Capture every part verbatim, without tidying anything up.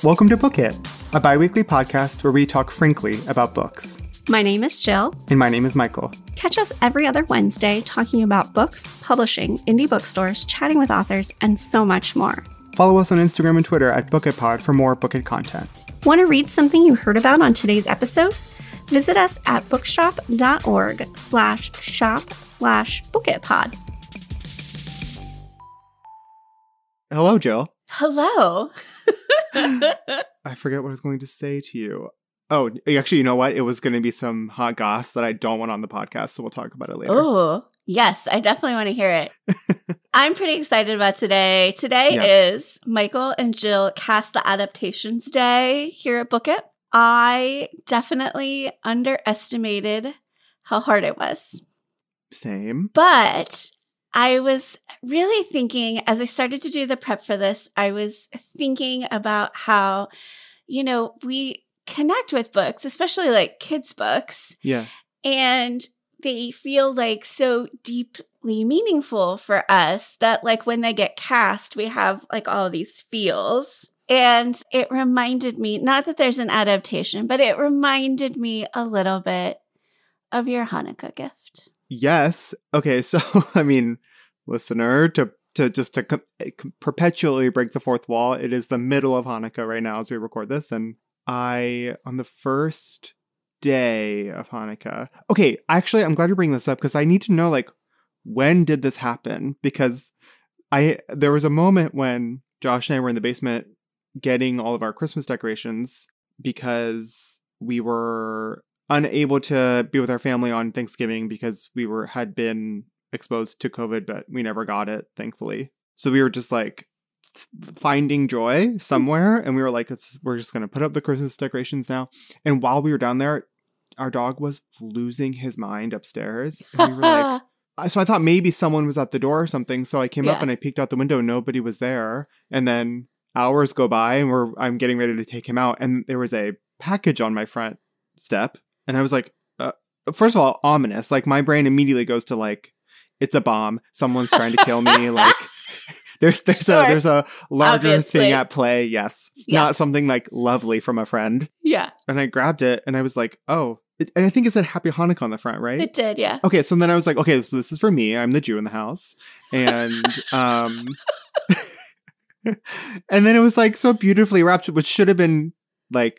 Welcome to Book It, a bi-weekly podcast where we talk frankly about books. My name is Jill. And my name is Michael. Catch us every other Wednesday talking about books, publishing, indie bookstores, chatting with authors, and so much more. Follow us on Instagram and Twitter at BookItPod for more Book It content. Want to read something you heard about on today's episode? Visit us at bookshop.org slash shop slash bookitpod. Hello, Jill. Hello. I forget what I was going to say to you. Oh, actually, you know what? It was going to be some hot goss that I don't want on the podcast, so we'll talk about it later. Oh, yes. I definitely want to hear it. I'm pretty excited about today. Today Yeah. is Michael and Jill Cast the Adaptations Day here at Book It. I definitely underestimated how hard it was. Same. But I was really thinking, as I started to do the prep for this, I was thinking about how, you know, we connect with books, especially like kids' books, Yeah. and they feel like so deeply meaningful for us that like when they get cast, we have like all these feels. And it reminded me, not that there's an adaptation, but it reminded me a little bit of your Hanukkah gift. Yes. Okay, so, I mean, listener, to to just to com- perpetually break the fourth wall, it is the middle of Hanukkah right now as we record this, and I, on the first day of Hanukkah, okay, actually, I'm glad you're bringing this up, because I need to know, like, when did this happen? Because I there was a moment when Josh and I were in the basement getting all of our Christmas decorations because we were unable to be with our family on Thanksgiving because we were had been exposed to COVID, but we never got it, thankfully. So we were just like finding joy somewhere, and we were like, it's, we're just going to put up the Christmas decorations now. And while we were down there, our dog was losing his mind upstairs. And we were like, I- so I thought maybe someone was at the door or something. So I came up Yeah. and I peeked out the window and nobody was there. And then hours go by and we're I'm getting ready to take him out, and there was a package on my front step. And I was like, uh, first of all, ominous. Like, my brain immediately goes to like, it's a bomb. Someone's trying to kill me. Like, there's there's Sure. a there's a larger Obviously. thing at play. Yes, Yeah. not something like lovely from a friend. Yeah, And I grabbed it and I was like, oh, it, and I think it said Happy Hanukkah on the front, right? it did. Yeah. Okay, so then I was like, okay, so this is for me. I'm the Jew in the house, and um, and then it was like so beautifully wrapped, which should have been like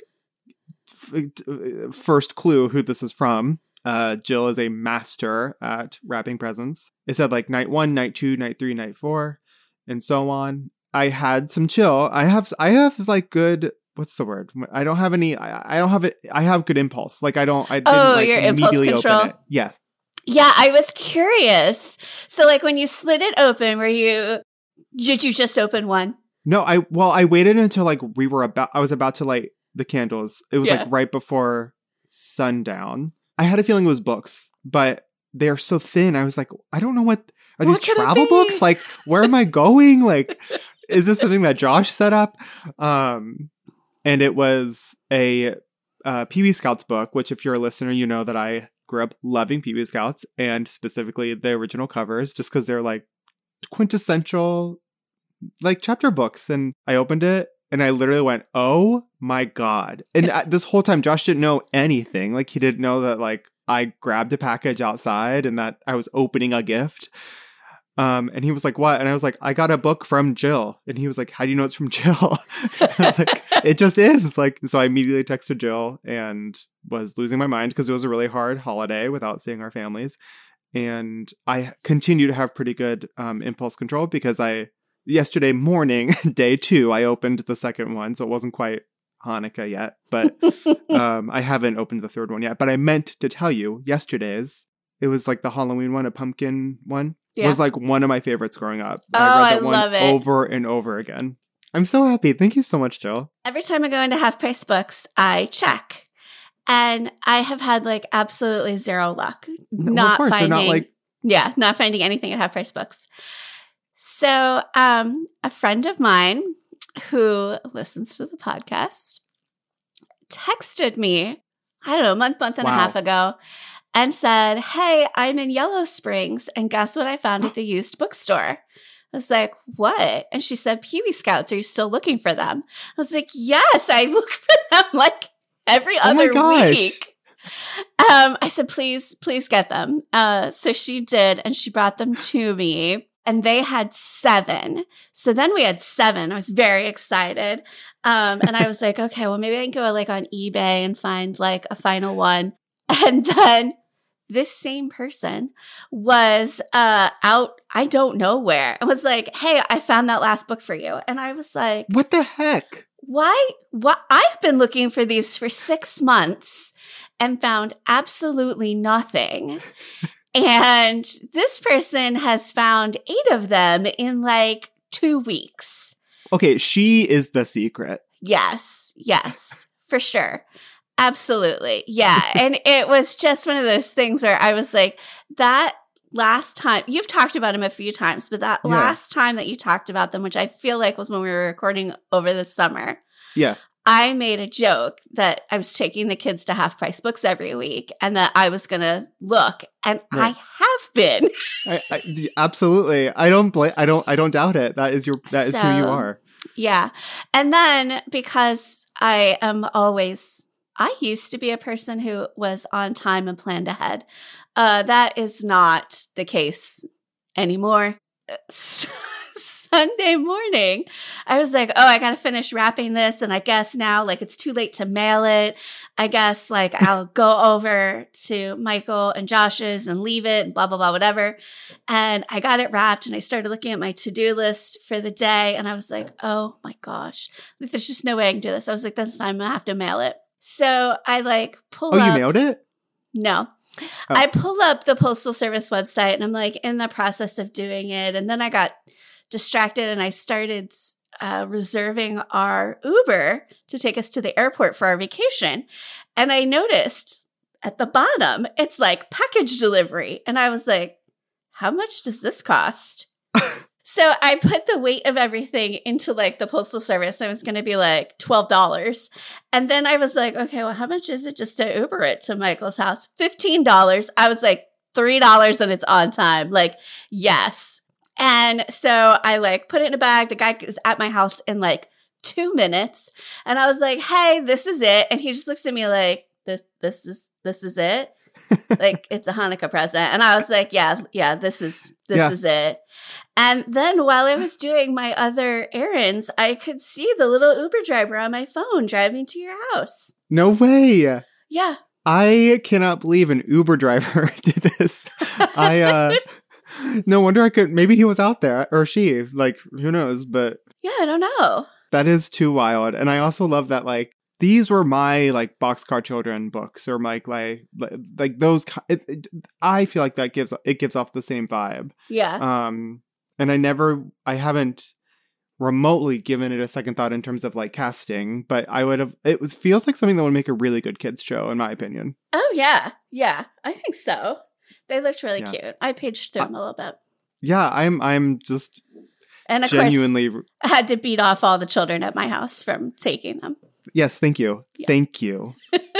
f- first clue who this is from. Uh, Jill is a master at wrapping presents. It said like night one, night two, night three, night four, and so on. I had some chill. I have, I have like good. What's the word? I don't have any. I, I don't have it. I have good impulse. Like I don't. I didn't Oh, like your impulse immediately control? open it. Yeah. Yeah, I was curious. So, like, when you slid it open, were you, did you just open one? No, I well, I waited until like we were about. I was about to light the candles. It was Yeah. like right before sundown. I had a feeling it was books, but they're so thin. I was like, I don't know what are What these could it travel be? books? Like, where am I going? Like, is this something that Josh set up? Um, and it was a uh, Pee Wee Scouts book. Which, if you're a listener, you know that I grew up loving Pee Wee Scouts, and specifically the original covers, just because they're like quintessential, like chapter books. And I opened it. And I literally went, oh my God. And I, this whole time, Josh didn't know anything. Like, he didn't know that, like, I grabbed a package outside and that I was opening a gift. Um, and he was like, what? And I was like, I got a book from Jill. And he was like, how do you know it's from Jill? I was like, it just is. It's like, so I immediately texted Jill and was losing my mind because it was a really hard holiday without seeing our families. And I continue to have pretty good um, impulse control because I, yesterday morning, day two, I opened the second one. So it wasn't quite Hanukkah yet, but um, I haven't opened the third one yet. But I meant to tell you, yesterday's, it was like the Halloween one, a pumpkin one. Yeah. It was like one of my favorites growing up. Oh, I read that I one love it. over and over again. I'm so happy. Thank you so much, Jill. Every time I go into Half Price Books, I check. And I have had like absolutely zero luck. No, of not course, they're finding, not like- yeah, not finding anything at Half Price Books. So, um, a friend of mine who listens to the podcast texted me, I don't know, a month, month and Wow. a half ago, and said, hey, I'm in Yellow Springs, and guess what I found at the used bookstore? I was like, what? And she said, Pee Wee Scouts, are you still looking for them? I was like, yes, I look for them like every Oh my other gosh. week. Um, I said, please, please get them. Uh, so she did, and she brought them to me, and they had seven. So then we had seven. I was very excited. Um, and I was like, okay, well, maybe I can go like on eBay and find like a final one. And then this same person was uh, out, I don't know where, and was like, hey, I found that last book for you. And I was like, What the heck? why? What? I've been looking for these for six months and found absolutely nothing. And this person has found eight of them in like two weeks. Okay, she is the secret. Yes, yes, for sure. Absolutely. Yeah. And it was just one of those things where I was like, that last time, you've talked about him a few times, but that Yeah. last time that you talked about them, which I feel like was when we were recording over the summer, Yeah. I made a joke that I was taking the kids to Half Price Books every week and that I was going to look, and Right. I have been. I, I, absolutely. I don't blame. I don't. I don't doubt it. That is your. That is who you So- are. Yeah. And then because I am always, I used to be a person who was on time and planned ahead. Uh, that is not the case anymore. S- Sunday morning, I was like, oh, I got to finish wrapping this. And I guess now, like, it's too late to mail it. I guess, like, I'll go over to Michael and Josh's and leave it and blah, blah, blah, whatever. And I got it wrapped and I started looking at my to-do list for the day. And I was like, oh my gosh, like, there's just no way I can do this. I was like, that's fine. I'm going to have to mail it. So I like pull Oh, up. you mailed it? No. Oh. I pull up the Postal Service website and I'm like in the process of doing it. And then I got distracted and I started uh, reserving our Uber to take us to the airport for our vacation. And I noticed at the bottom, it's like package delivery. And I was like, how much does this cost? So I put the weight of everything into like the Postal Service. It was going to be like twelve dollars. And then I was like, okay, well, how much is it just to Uber it to Michael's house? fifteen dollars. I was like, three dollars and it's on time. Like, yes. And so I like put it in a bag. The guy is at my house in like two minutes. And I was like, hey, this is it. And he just looks at me like, this, this is, this is it. Like, it's a Hanukkah present. And I was like, yeah, yeah, this is, this Yeah. is it. And then while I was doing my other errands, I could see the little Uber driver on my phone driving to your house. No way. Yeah. I cannot believe an Uber driver did this. I, uh, no wonder I could, maybe he was out there or she, like, who knows, but Yeah, I don't know. that is too wild. And I also love that, like, these were my, like, Boxcar Children books or like, like, like those, ki- it, it, I feel like that gives, it gives off the same vibe. Yeah. Um, and I never, I haven't remotely given it a second thought in terms of like casting, but I would have, it was, feels like something that would make a really good kids show, in my opinion. Oh, yeah. Yeah, I think so. They looked really Yeah. cute. I paged through Uh, them a little bit. Yeah, I'm, I'm just And of genuinely, course, I had to beat off all the children at my house from taking them. yes, thank you. Yeah. Thank you.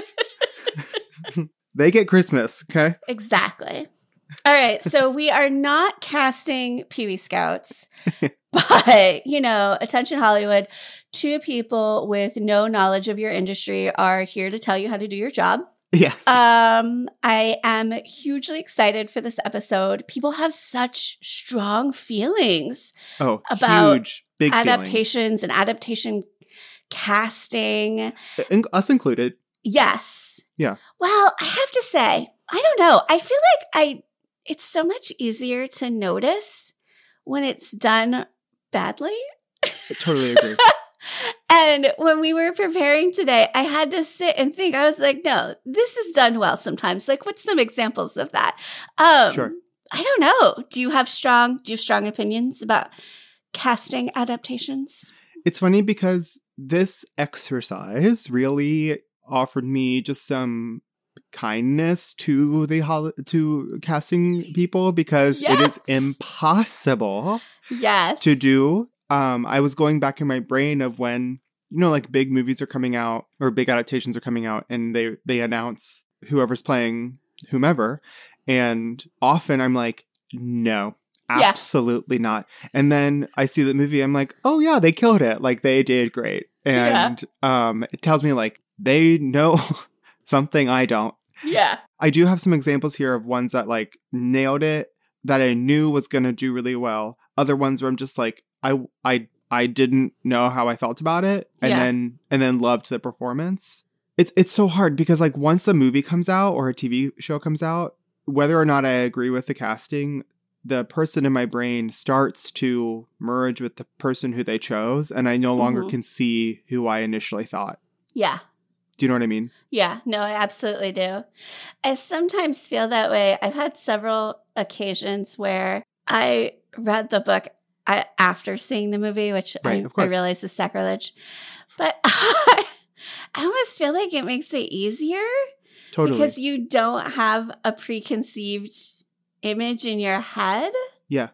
They get Christmas, okay? Exactly. All right. So we are not casting Pee Wee Scouts, but, you know, attention Hollywood, two people with no knowledge of your industry are here to tell you how to do your job. Yes. Um, I am hugely excited for this episode. People have such strong feelings oh, about huge, big adaptations and adaptation casting. feelings. In- us included. Yes. Yeah. Well, I have to say, I don't know. I feel like I it's so much easier to notice when it's done badly. I totally agree. And when we were preparing today, I had to sit and think. I was like, no, this is done well sometimes. Like, what's some examples of that? Um, Sure. I don't know. Do you have strong, do you have strong opinions about casting adaptations? It's funny because this exercise really offered me just some kindness to the hol- to casting people because it is Yes. impossible Yes. to do. Um, I was going back in my brain of when, you know, like big movies are coming out or big adaptations are coming out and they, they announce whoever's playing whomever. And often I'm like, no, Yeah. Absolutely not. And then I see the movie, I'm like, oh yeah, they killed it. Like they did great. And yeah. um, it tells me like they know something I don't. Yeah. I do have some examples here of ones that like nailed it, that I knew was going to do really well. Other ones where I'm just like, I, I, I didn't know how I felt about it. And yeah. then, and then loved the performance. It's, it's so hard because like once a movie comes out or a T V show comes out, whether or not I agree with the casting, the person in my brain starts to merge with the person who they chose. And I no longer mm-hmm. can see who I initially thought. Yeah. Do you know what I mean? Yeah, no, I absolutely do. I sometimes feel that way. I've had several occasions where I read the book after seeing the movie, which right, I, I realize is sacrilege. But I, I almost feel like it makes it easier. Totally. Because you don't have a preconceived image in your head. Yeah.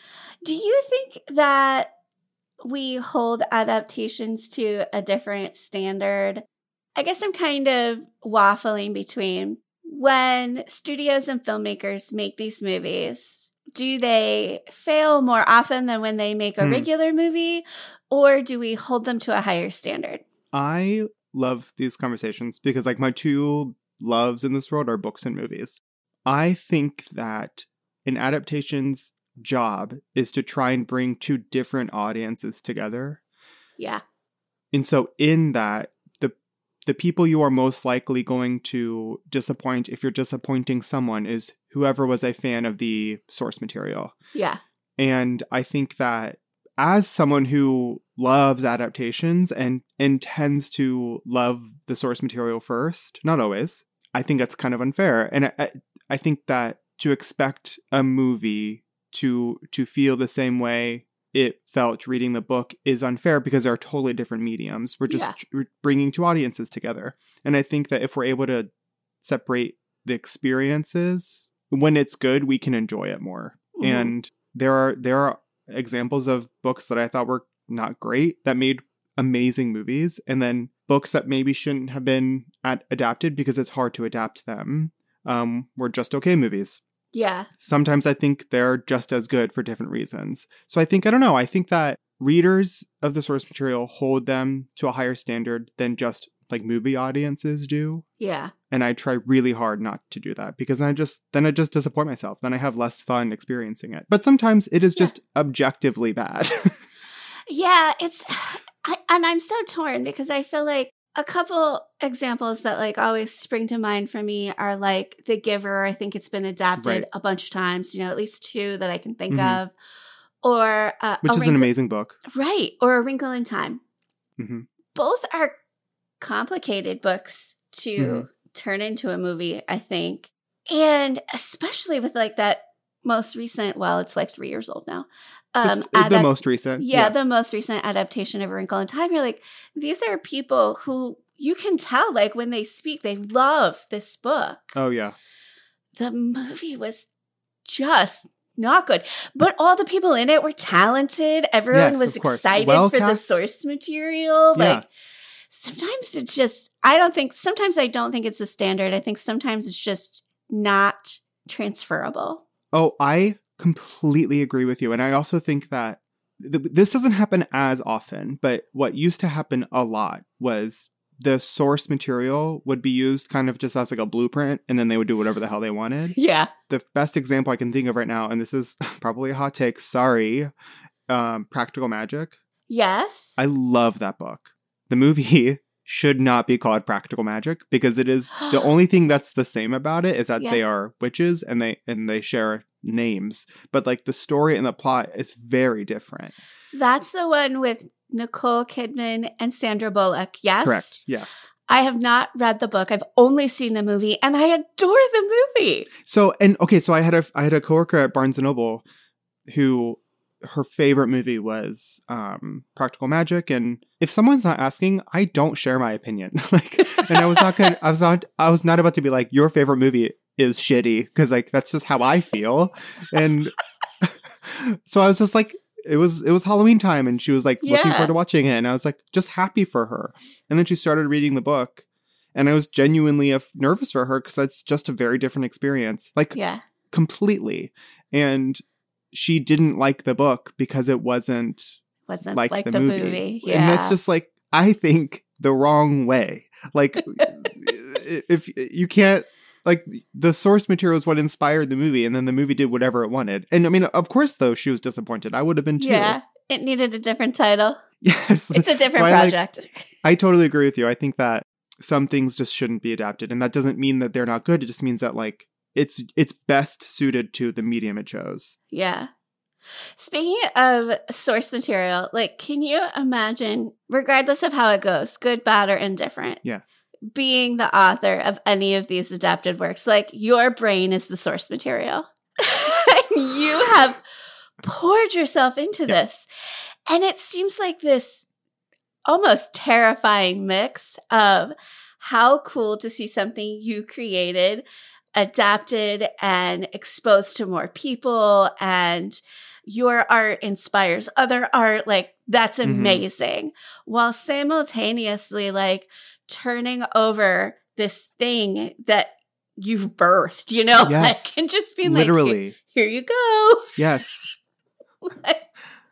Do you think that we hold adaptations to a different standard? I guess I'm kind of waffling between when studios and filmmakers make these movies, do they fail more often than when they make a hmm. regular movie, or do we hold them to a higher standard? I love these conversations because like my two loves in this world are books and movies. I think that an adaptation's job is to try and bring two different audiences together. Yeah. And so in that, the people you are most likely going to disappoint if you're disappointing someone is whoever was a fan of the source material. Yeah. And I think that as someone who loves adaptations and, and tends to love the source material first, not always, I think that's kind of unfair. And I, I think that to expect a movie to to feel the same way it felt reading the book is unfair because they're totally different mediums. We're just yeah. bringing two audiences together. And I think that if we're able to separate the experiences, when it's good, we can enjoy it more. Mm-hmm. And there are there are examples of books that I thought were not great that made amazing movies, and then books that maybe shouldn't have been ad- adapted because it's hard to adapt them um, were just okay movies. Yeah. Sometimes I think they're just as good for different reasons. So I think, I don't know, I think that readers of the source material hold them to a higher standard than just like movie audiences do. Yeah. And I try really hard not to do that because then I just, then I just disappoint myself. Then I have less fun experiencing it. But sometimes it is just yeah. objectively bad. Yeah, it's, I, and I'm so torn because I feel like a couple examples that like always spring to mind for me are like The Giver. I think it's been adapted right. a bunch of times, you know, at least two that I can think mm-hmm. of. Or uh, which is Wrinkle- an amazing book. Right. Or A Wrinkle in Time. Mm-hmm. Both are complicated books to mm-hmm. turn into a movie, I think. And especially with like that most recent, well, it's like three years old now. Um, it's adap- the most recent. Yeah, yeah, the most recent adaptation of A Wrinkle in Time. You're like, these are people who you can tell, like, when they speak, they love this book. Oh, yeah. The movie was just not good. But all the people in it were talented. Everyone yes, was of course. excited Well for cast. The source material. Yeah. Like, sometimes it's just, I don't think, sometimes I don't think it's a standard. I think sometimes it's just not transferable. Oh, I completely agree with you. And I also think that th- this doesn't happen as often, but what used to happen a lot was the source material would be used kind of just as like a blueprint, and then they would do whatever the hell they wanted. Yeah. The best example I can think of right now, and this is probably a hot take, sorry, um, Practical Magic. Yes. I love that book. The movie should not be called Practical Magic because it is the only thing that's the same about it is that yeah. they are witches and they and they share names, but like the story and the plot is very different. That's the one with Nicole Kidman and Sandra Bullock. Yes, correct. Yes, I have not read the book. I've only seen the movie, and I adore the movie. So and okay, so I had a I had a coworker at Barnes and Noble who her favorite movie was um, Practical Magic, and if someone's not asking, I don't share my opinion. Like, and I was not gonna, I was not, I was not about to be like, your favorite movie is shitty because like that's just how I feel, and so I was just like, it was it was Halloween time, and she was like yeah. looking forward to watching it, and I was like just happy for her, and then she started reading the book, and I was genuinely uh, nervous for her because it's just a very different experience, like yeah, completely, and. she didn't like the book because it wasn't Wasn't like, like the, the movie. movie. Yeah. And that's just like, I think the wrong way. Like, if you can't, like, the source material is what inspired the movie, and then the movie did whatever it wanted. And I mean, of course, though, she was disappointed. I would have been too. Yeah. It needed a different title. Yes. It's a different So I, like, project. I totally agree with you. I think that some things just shouldn't be adapted. And that doesn't mean that they're not good. It just means that, like, it's it's best suited to the medium it chose. Yeah. Speaking of source material, like, can you imagine, regardless of how it goes, good, bad, or indifferent, Yeah. being the author of any of these adapted works? Like, your brain is the source material. You have poured yourself into Yeah. this. And it seems like this almost terrifying mix of how cool to see something you created adapted and exposed to more people, and your art inspires other art. Like, that's amazing. Mm-hmm. While simultaneously, like, turning over this thing that you've birthed, you know? Yes. Like, and just being Literally. like, here, here you go. Yes. Like,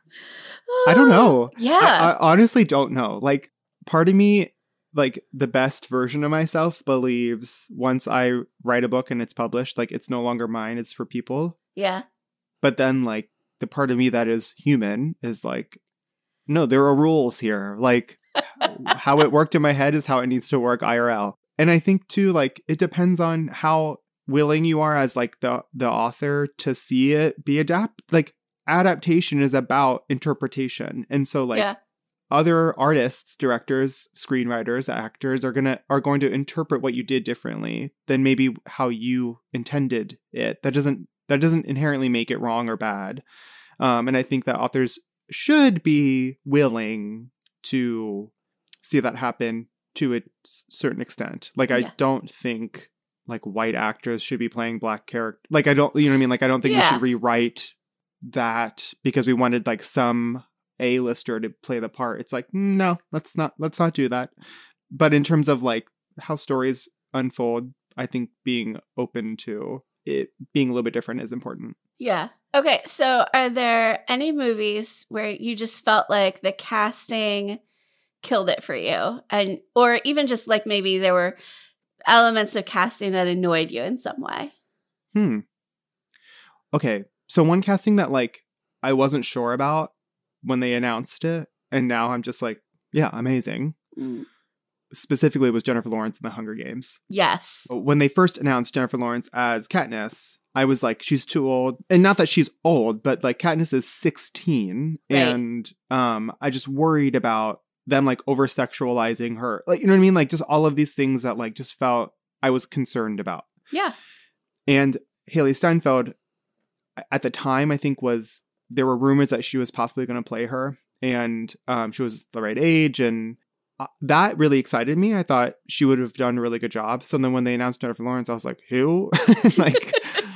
I don't know. Yeah. I, I honestly don't know. Like, part of me, like, the best version of myself believes once I write a book and it's published, like, it's no longer mine, it's for people. Yeah. But then, like, the part of me that is human is like, no, there are rules here. Like, how it worked in my head is how it needs to work I R L. And I think, too, like, it depends on how willing you are as, like, the, the author to see it be adapt. Like, adaptation is about interpretation. And so, like, yeah. other artists, directors, screenwriters, actors are gonna are going to interpret what you did differently than maybe how you intended it. That doesn't that doesn't inherently make it wrong or bad. Um, and I think that authors should be willing to see that happen to a certain extent. Like, I yeah. don't think, like, white actors should be playing black characters. Like, I don't, you know what I mean? Like, I don't think yeah. we should rewrite that because we wanted, like, some A-lister to play the part. It's like, no, let's not let's not do that. But in terms of, like, how stories unfold, I think being open to it being a little bit different is important. Yeah. Okay, so are there any movies where you just felt like the casting killed it for you, and or even just, like, maybe there were elements of casting that annoyed you in some way? Hmm. Okay, so one casting that, like, I wasn't sure about when they announced it, and now I'm just like, yeah, amazing. Mm. Specifically, was Jennifer Lawrence in The Hunger Games. Yes. When they first announced Jennifer Lawrence as Katniss, I was like, she's too old. And not that she's old, but, like, Katniss is sixteen. Right. And um, I just worried about them, like, over-sexualizing her. Like, you know what I mean? Like, just all of these things that, like, just felt I was concerned about. Yeah. And Haley Steinfeld, at the time, I think was... there were rumors that she was possibly going to play her, and um, she was the right age, and uh, that really excited me. I thought she would have done a really good job. So then when they announced Jennifer Lawrence, I was like, who? Like,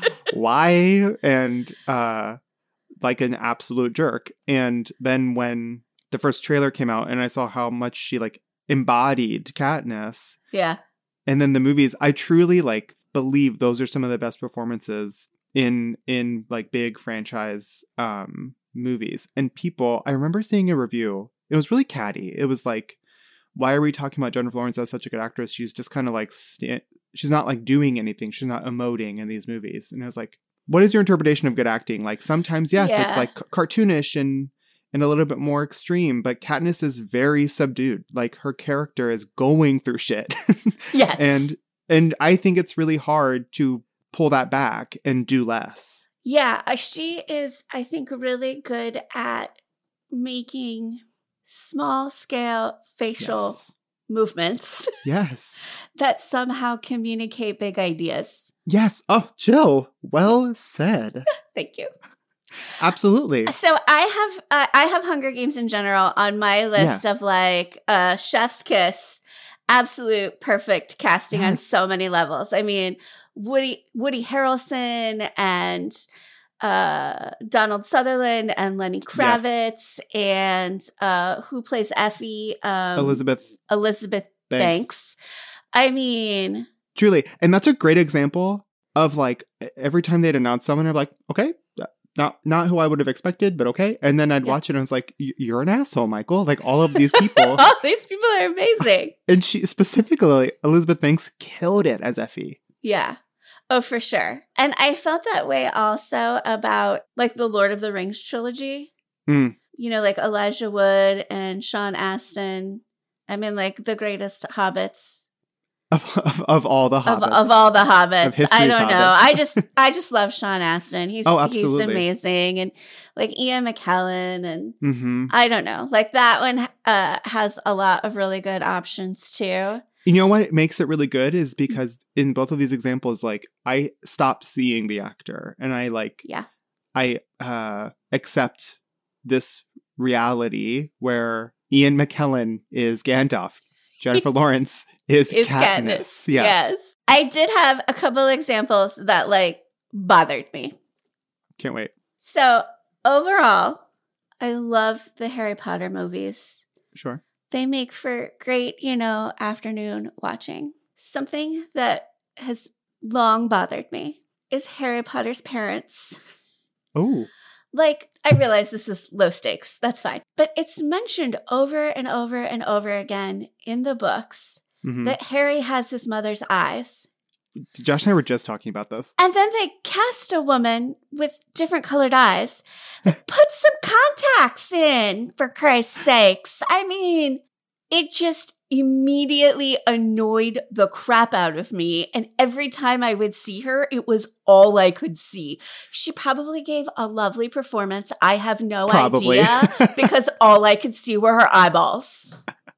why? And uh, like an absolute jerk. And then when the first trailer came out and I saw how much she, like, embodied Katniss. Yeah. And then the movies, I truly, like, believe those are some of the best performances in in like big franchise um movies. And people, I remember seeing a review, it was really catty. It was like, why are we talking about Jennifer Lawrence as such a good actress? She's just kind of like sta- she's not, like, doing anything, she's not emoting in these movies. And I was like, what is your interpretation of good acting? Like, sometimes, yes, yeah. it's like c- cartoonish and and a little bit more extreme, but Katniss is very subdued. Like, her character is going through shit. Yes. and and I think it's really hard to pull that back and do less. Yeah, she is, I think, really good at making small scale facial Yes. movements Yes. that somehow communicate big ideas. Yes. Oh, Jill, well said. Thank you. Absolutely. So I have uh, I have Hunger Games in general on my list Yeah. of, like, uh, chef's kiss, absolute perfect casting on Yes. so many levels. I mean, Woody Woody Harrelson and uh, Donald Sutherland and Lenny Kravitz, yes. and uh, who plays Effie? Um, Elizabeth Elizabeth Banks. Banks. I mean, truly. And that's a great example of, like, every time they'd announce someone, I'm like, okay, not not who I would have expected, but okay. And then I'd Yeah. watch it and I was like, you're an asshole, Michael. Like all of these people. All these people are amazing. And she specifically, Elizabeth Banks killed it as Effie. Yeah. Oh, for sure. And I felt that way also about like the Lord of the Rings trilogy. Mm. You know, like Elijah Wood and Sean Astin. I mean, like the greatest hobbits Of, of, of all the of, hobbits. of all the hobbits. Of history's I don't know. hobbits. I just I just love Sean Astin. He's Oh, he's absolutely. amazing. And like Ian McKellen and Mm-hmm. I don't know. Like that one uh, has a lot of really good options too. You know what makes it really good is because in both of these examples, like I stopped seeing the actor and I like, Yeah. I uh, accept this reality where Ian McKellen is Gandalf, Jennifer Lawrence is Is Katniss. Katniss. Yeah. Yes. I did have a couple examples that like bothered me. Can't wait. So overall, I love the Harry Potter movies. Sure. They make for great, you know, afternoon watching. Something that has long bothered me is Harry Potter's parents. Oh, Like, I realize this is low stakes. That's fine. But it's mentioned over and over and over again in the books mhm. that Harry has his mother's eyes. Josh and I were just talking about this. And then they cast a woman with different colored eyes. Put some contacts in, for Christ's sakes. I mean, it just immediately annoyed the crap out of me. And every time I would see her, it was all I could see. She probably gave a lovely performance. I have no Probably. idea because all I could see were her eyeballs.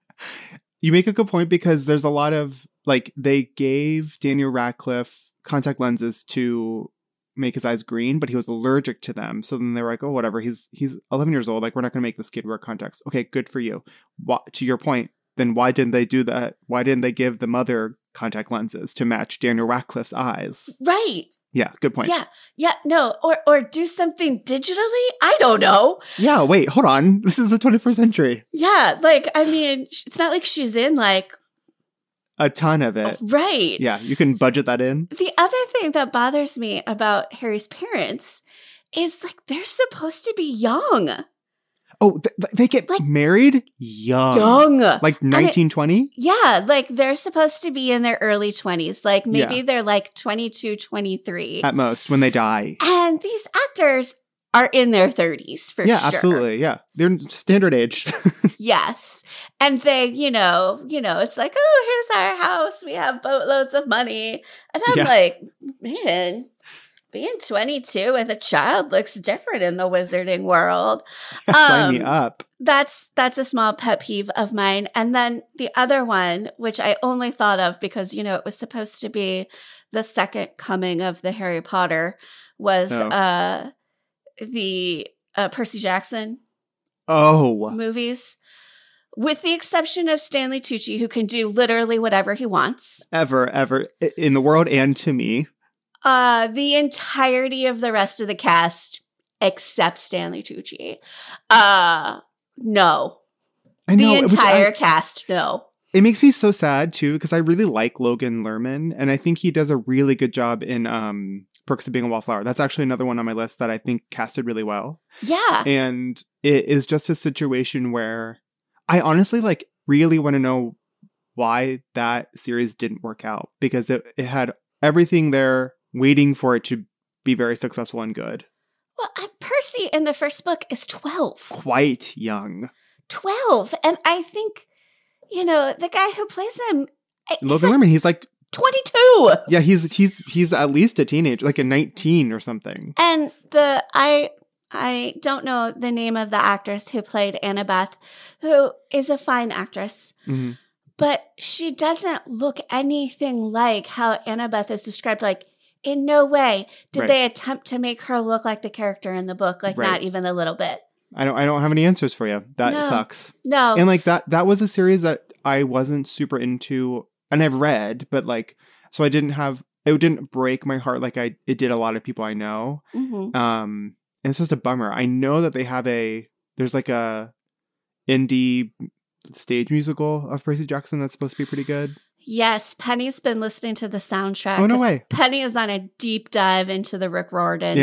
You make a good point because there's a lot of, like, they gave Daniel Radcliffe contact lenses to make his eyes green, but he was allergic to them. So then they were like, oh, whatever. He's he's eleven years old. Like, we're not going to make this kid wear contacts. Okay, good for you. Why, to your point, then why didn't they do that? Why didn't they give the mother contact lenses to match Daniel Radcliffe's eyes? Right. Yeah, good point. Yeah. Yeah. No. Or or do something digitally. I don't know. Yeah, wait, hold on. This is the twenty-first century. Yeah. Like, I mean, sh- it's not like she's in like, A ton of it. right. Yeah, you can budget that in. The other thing that bothers me about Harry's parents is like they're supposed to be young. Oh, th- th- they get Like- married young. Young. Like nineteen twenty? Yeah. Like they're supposed to be in their early twenties. Like maybe Yeah. they're like twenty-two, twenty-three. At most, when they die. And these actors are in their thirties for Yeah, sure. absolutely. Yeah. They're standard age. Yes. And they, you know, you know, it's like, oh, here's our house. We have boatloads of money. And I'm Yeah. like, man, being twenty-two with a child looks different in the wizarding world. Sign me Um, up. That's that's a small pet peeve of mine. And then the other one, which I only thought of because, you know, it was supposed to be the second coming of the Harry Potter, was Oh. uh the uh, Percy Jackson Oh. movies, with the exception of Stanley Tucci, who can do literally whatever he wants. Ever, ever. I- In the world and to me. Uh, the entirety of the rest of the cast, except Stanley Tucci, uh, no. I know. the which entire I- cast, no. it makes me so sad, too, because I really like Logan Lerman. And I think he does a really good job in um, Perks of Being a Wallflower. That's actually another one on my list that I think casted really well. Yeah. And it is just a situation where I honestly like really want to know why that series didn't work out, because it, it had everything there waiting for it to be very successful and good. Well, uh, Percy in the first book is twelve. Quite young. twelve. And I think, you know, the guy who plays him, uh, he's Logan like Lerman, he's like, twenty-two. yeah, he's he's he's at least a teenager, like a nineteen or something. And the I I don't know the name of the actress who played Annabeth, who is a fine actress, hmm but she doesn't look anything like how Annabeth is described. Like, in no way did Right. they attempt to make her look like the character in the book, like Right. not even a little bit. I don't I don't have any answers for you. That No. sucks. No. And like that that was a series that I wasn't super into, and I've read, but like so I didn't have it didn't break my heart like I it did a lot of people I know. Mhm. Um and it's just a bummer. I know that they have a there's like a indie stage musical of Percy Jackson that's supposed to be pretty good. Yes, Penny's been listening to the soundtrack. Oh, no 'cause way. Penny is on a deep dive into the Rick Riordan Yeah.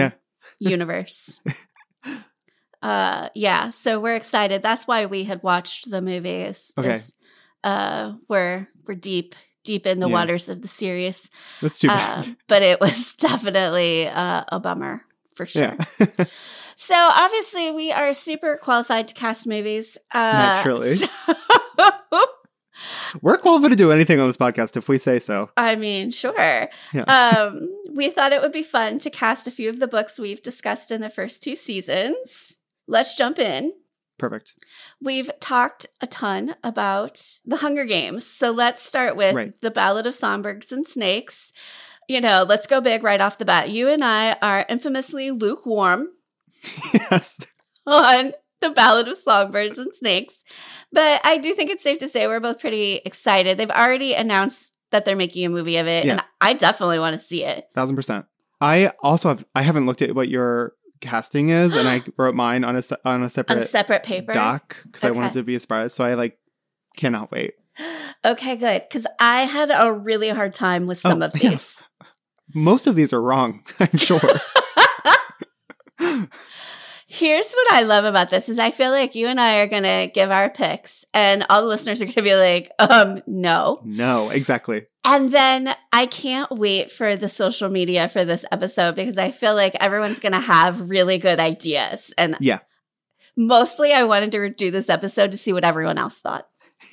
universe. uh, yeah, so we're excited. That's why we had watched the movies. Okay. Is, uh, we're we're deep deep in the Yeah. waters of the series. That's too bad. Uh, but it was definitely uh, a bummer for sure. Yeah. So obviously we are super qualified to cast movies. Uh, Naturally. so- We're qualified to do anything on this podcast if we say so. I mean, sure. Yeah. Um, we thought it would be fun to cast a few of the books we've discussed in the first two seasons. Let's jump in. Perfect. We've talked a ton about the Hunger Games. So let's start with Right. The Ballad of Songbirds and Snakes. You know, let's go big right off the bat. You and I are infamously lukewarm Yes. on The Ballad of Songbirds and Snakes. But I do think it's safe to say we're both pretty excited. They've already announced that they're making a movie of it, Yeah. and I definitely want to see it. Thousand percent. I also have, I haven't looked at what your casting is, and I wrote mine on a, se- on a separate On a separate paper. doc because I Okay. wanted to be a surprise. So I like cannot wait. Okay, good. Because I had a really hard time with some Oh, of yeah. these. Most of these are wrong, I'm sure. Here's what I love about this is I feel like you and I are going to give our picks and all the listeners are going to be like, um, no. No, exactly. And then I can't wait for the social media for this episode because I feel like everyone's going to have really good ideas. And Yeah. mostly I wanted to do this episode to see what everyone else thought.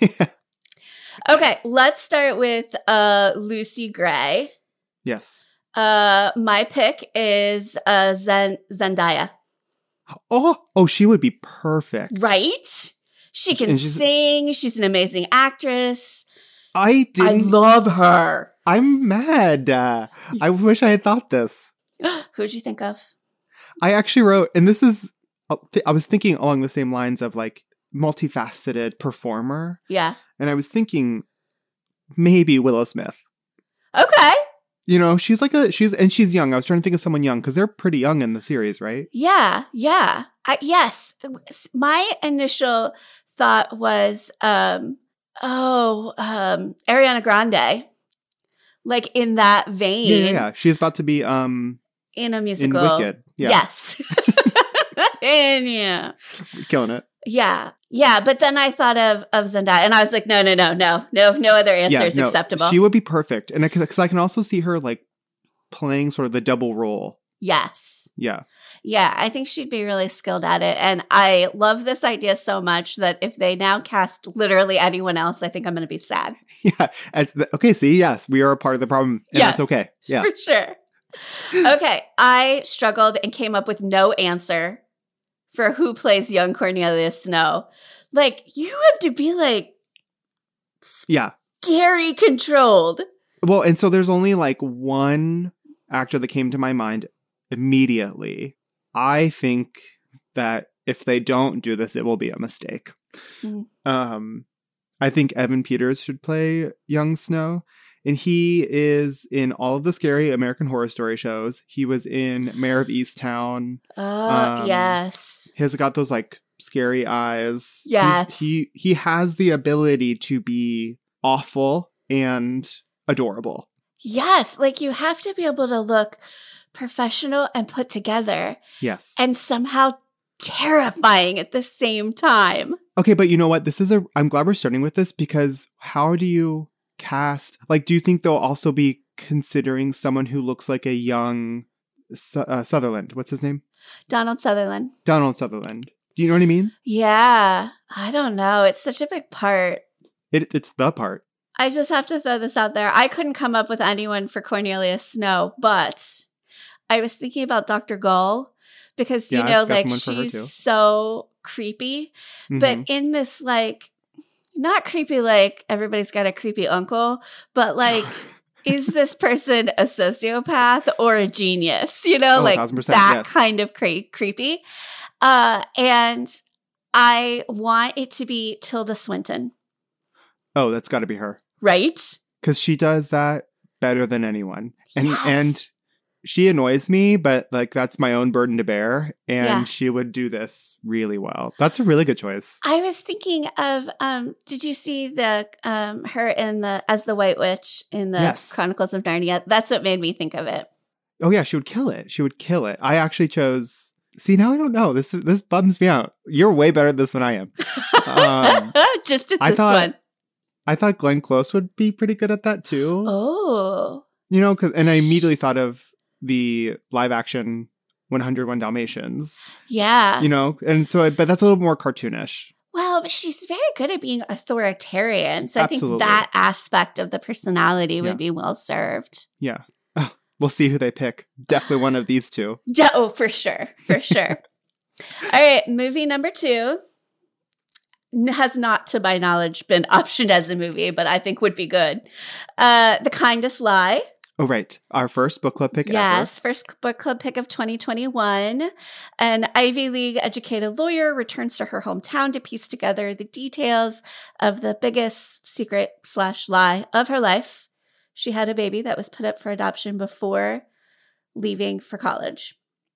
Okay, let's start with uh, Lucy Gray. Yes. Uh, my pick is uh, Zen- Zendaya. Oh, oh, she would be perfect. Right? She can And she's- sing. She's an amazing actress. I I didn't. love her. I'm mad. Uh, I wish I had thought this. Who'd you think of? I actually wrote, and this is, I was thinking along the same lines of like multifaceted performer. Yeah. And I was thinking maybe Willow Smith. Okay. You know, she's like a, she's, and she's young. I was trying to think of someone young because they're pretty young in the series, right? Yeah. Yeah. I, yes. My initial thought was, um, oh, um, Ariana Grande. Like in that vein. Yeah, yeah, yeah. She's about to be um In a in musical. Wicked. Yeah. Yes. And yeah. Killing it. Yeah. Yeah. But then I thought of, of Zendaya and I was like, no, no, no, no, no, no other answer is no, acceptable. She would be perfect. And because I can also see her like playing sort of the double role. Yes. Yeah. Yeah. I think she'd be really skilled at it. And I love this idea so much that if they now cast literally anyone else, I think I'm going to be sad. Yeah. It's the, okay. See, yes, we are a part of the problem. And Yes. that's okay. Yeah. For sure. Okay. I struggled and came up with no answer for who plays young Cornelia Snow. Like, you have to be like Yeah. scary controlled. Well, and so there's only like one actor that came to my mind immediately. I think that if they don't do this, it will be a mistake. Mm. Um, I think Evan Peters should play young Snow. And he is in all of the scary American Horror Story shows. He was in Mayor of Easttown. Oh, Um, yes. He's got those like scary eyes. He's- Yes. he he has the ability to be awful and adorable. Yes. Like, you have to be able to look professional and put together Yes. and somehow terrifying at the same time. Okay, but you know what? This is a I'm glad we're starting with this because how do you cast? Like, do you think they'll also be considering someone who looks like a young Su- uh, Sutherland? What's his name? Donald Sutherland. Donald Sutherland. Do you know what I mean? Yeah. I don't know. It's such a big part. It, it's the part. I just have to throw this out there. I couldn't come up with anyone for Cornelia Snow, but I was thinking about Doctor Gull because, you Yeah, I've know, got like someone for her too. she's so creepy, Mhm. but in this, like, not creepy like everybody's got a creepy uncle, but like, is this person a sociopath or a genius? You know, Oh, like one thousand percent, that yes. kind of cre- creepy. Uh, and I want it to be Tilda Swinton, Oh, that's got to be her right? because she does that better than anyone. And Yes. and she annoys me, but like that's my own burden to bear. And Yeah. she would do this really well. That's a really good choice. I was thinking of um did you see the um her in the as the White Witch in the Yes. Chronicles of Narnia? That's what made me think of it. Oh yeah, she would kill it. She would kill it. I actually chose. See, now I don't know. This this bums me out. You're way better at this than I am. Um, Just at I this thought- one. I thought Glenn Close would be pretty good at that too. Oh. You know, cause, and I immediately thought of the live action one oh one Dalmatians. Yeah. You know, and so, but that's a little more cartoonish. Well, but she's very good at being authoritarian. So I Absolutely. think that aspect of the personality would Yeah. be well served. Yeah. Oh, we'll see who they pick. Definitely one of these two. Yeah, oh, for sure. For sure. All right. Movie number two has not, to my knowledge, been optioned as a movie, but I think would be good. Uh, The Kindest Lie. Oh, right. Our first book club pick Yes, first book club pick of twenty twenty-one. An Ivy League educated lawyer returns to her hometown to piece together the details of the biggest secret slash lie of her life. She had a baby that was put up for adoption before leaving for college.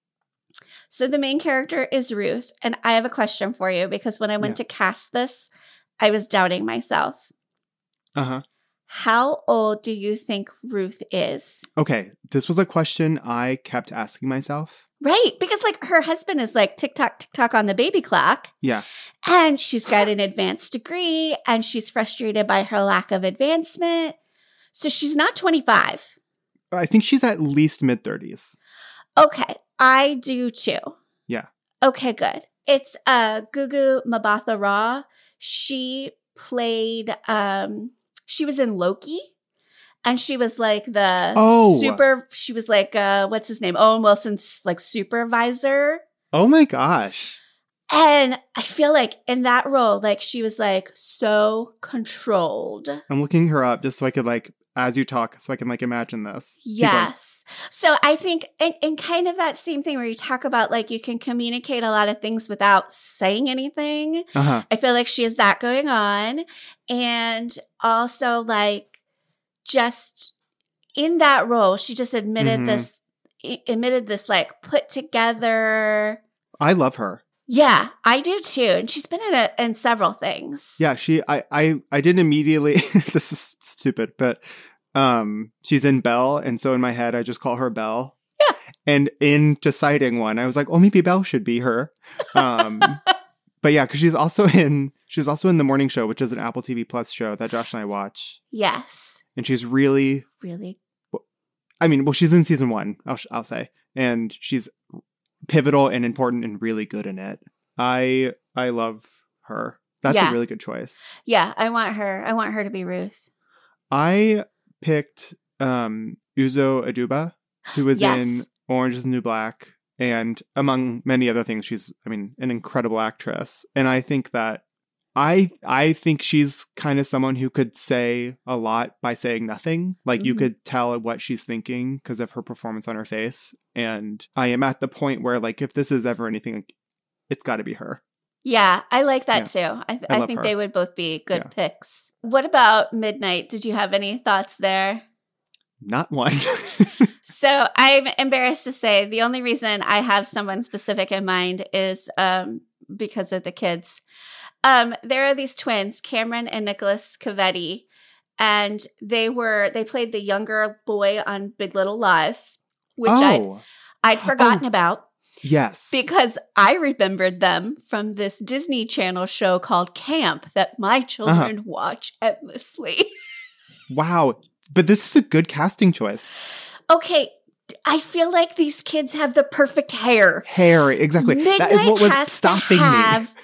So the main character is Ruth, and I have a question for you because when I went Yeah. to cast this, I was doubting myself. ever. Uh-huh. How old do you think Ruth is? Okay. This was a question I kept asking myself. Right, because like her husband is like tick tock, tick tock on the baby clock, Yeah. and she's got an advanced degree, and she's frustrated by her lack of advancement. So she's not twenty-five. I think she's at least mid thirties. Okay, I do too. Yeah. Okay, good. It's uh Gugu Mbatha Raw. She played um she was in Loki, and she was like the Oh. super she was like uh what's his name? Owen Wilson's like supervisor. Oh my gosh. And I feel like in that role, like she was like so controlled. I'm looking her up just so I could like, as you talk, so I can like imagine this. Keep going. Yes. So I think in, in kind of that same thing where you talk about like you can communicate a lot of things without saying anything. Uh-huh. I feel like she has that going on. And also like just in that role, she just admitted Mhm. this, i- admitted this like put together. I love her. Yeah, I do too. And she's been in, a, in several things. Yeah, she I I I didn't immediately this is stupid, but um she's in Belle, and so in my head I just call her Belle. Yeah. And in deciding one, I was like, oh, maybe Belle should be her. Um but yeah, because she's also in she's also in The Morning Show, which is an Apple T V Plus show that Josh and I watch. Yes. And she's really Really. I mean, well, she's in season one, I'll, I'll say. And she's pivotal and important and really good in it. I I love her. That's Yeah. a really good choice. Yeah, I want her. I want her to be Ruth. I picked um, Uzo Aduba, who was Yes. in Orange is the New Black, and among many other things, she's, I mean, an incredible actress. And I think that I I think she's kind of someone who could say a lot by saying nothing. Like you Mhm. could tell what she's thinking because of her performance on her face. And I am at the point where, like, if this is ever anything, it's got to be her. Yeah, I like that too. I, th- I I, love think her. they would both be good Yeah. picks. What about Midnight? Did you have any thoughts there? Not one. So I'm embarrassed to say the only reason I have someone specific in mind is um, because of the kids. Um, there are these twins, Cameron and Nicholas Cavetti, and they were they played the younger boy on Big Little Lies, which I'd, oh, I'd forgotten Oh. about yes. because I remembered them from this Disney Channel show called Camp that my children watch endlessly. Wow. But this is a good casting choice. Okay, I feel like these kids have the perfect hair. Hair, exactly. Midnight that is what was has stopping to have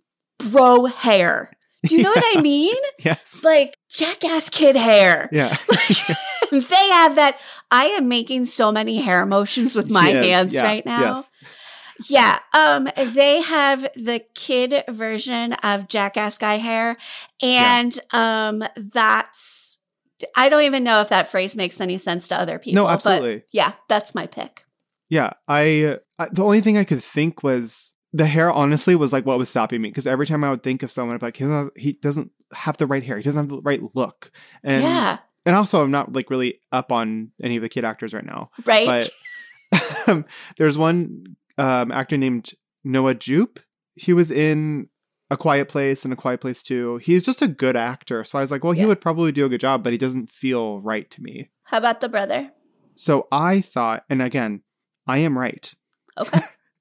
bro hair. Do you know what I mean? me. Yes. Like jackass kid hair. Yeah. They have that. I am making so many hair motions with my Yes, hands yeah, right now. yes. Yeah. Um, they have the kid version of jackass guy hair. And um that's I don't even know if that phrase makes any sense to other people. No, absolutely. But yeah, that's my pick. Yeah, I, I the only thing I could think was the hair. Honestly, was like what was stopping me, because every time I would think of someone, I'd be like, he doesn't, he doesn't have the right hair. He doesn't have the right look. And yeah. and also, I'm not like really up on any of the kid actors right now. Right. But um, there's one um, actor named Noah Jupe. He was in A Quiet Place and A Quiet Place two. He's just a good actor. So I was like, well, he Yeah. would probably do a good job, but he doesn't feel right to me. How about the brother? So I thought, and again, I am right. Okay.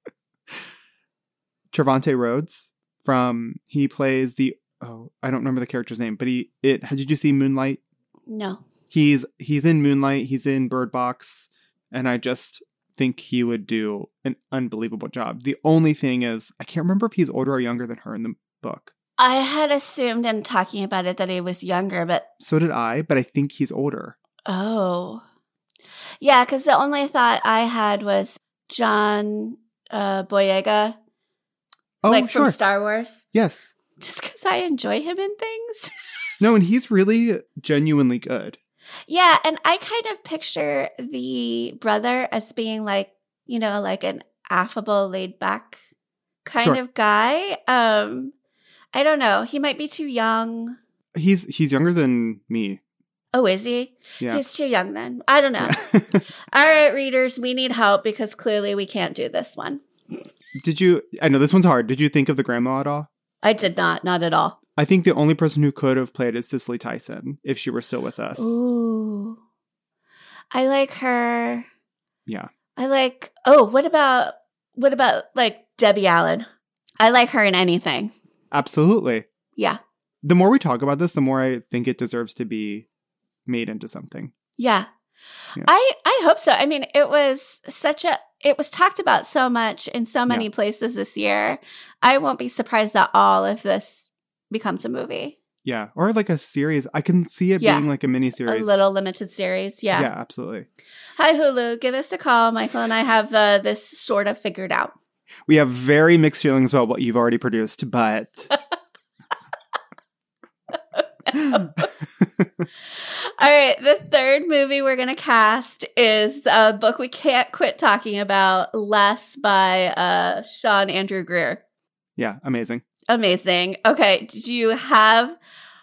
Trevante Rhodes from, he plays the, oh, I don't remember the character's name, but he, it, did you see Moonlight? No. He's, he's in Moonlight, he's in Bird Box, and I just think he would do an unbelievable job. The only thing is, I can't remember if he's older or younger than her in the book. I had assumed in talking about it that he was younger, but... So did I, but I think he's older. Oh. Yeah, because the only thought I had was John uh, Boyega. Oh, like sure. from Star Wars. Yes. Just because I enjoy him in things. No, and he's really genuinely good. Yeah, and I kind of picture the brother as being like, you know, like an affable, laid back kind Sure. of guy. Um, I don't know. He might be too young. He's he's younger than me. Oh, is he? Yeah. He's too young then. I don't know. Yeah. All right, readers, we need help because clearly we can't do this one. Did you, I know this one's hard. Did you think of the grandma at all? I did not. Not at all. I think the only person who could have played is Cicely Tyson if she were still with us. Ooh. I like her. Yeah. I like, oh, what about, what about like Debbie Allen? I like her in anything. Absolutely. Yeah. The more we talk about this, the more I think it deserves to be made into something. Yeah. Yeah. I, I hope so. I mean, it was such a, it was talked about so much in so many Yeah. places this year. I won't be surprised at all if this becomes a movie. Yeah. Or like a series. I can see it Yeah. being like a mini series. A little limited series. Yeah. Yeah, absolutely. Hi, Hulu. Give us a call. Michael and I have uh, this sort of figured out. We have very mixed feelings about what you've already produced, but All right. The third movie we're going to cast is a book we can't quit talking about, Less by uh, Sean Andrew Greer. yeah, amazing. Amazing. Okay. Did you have...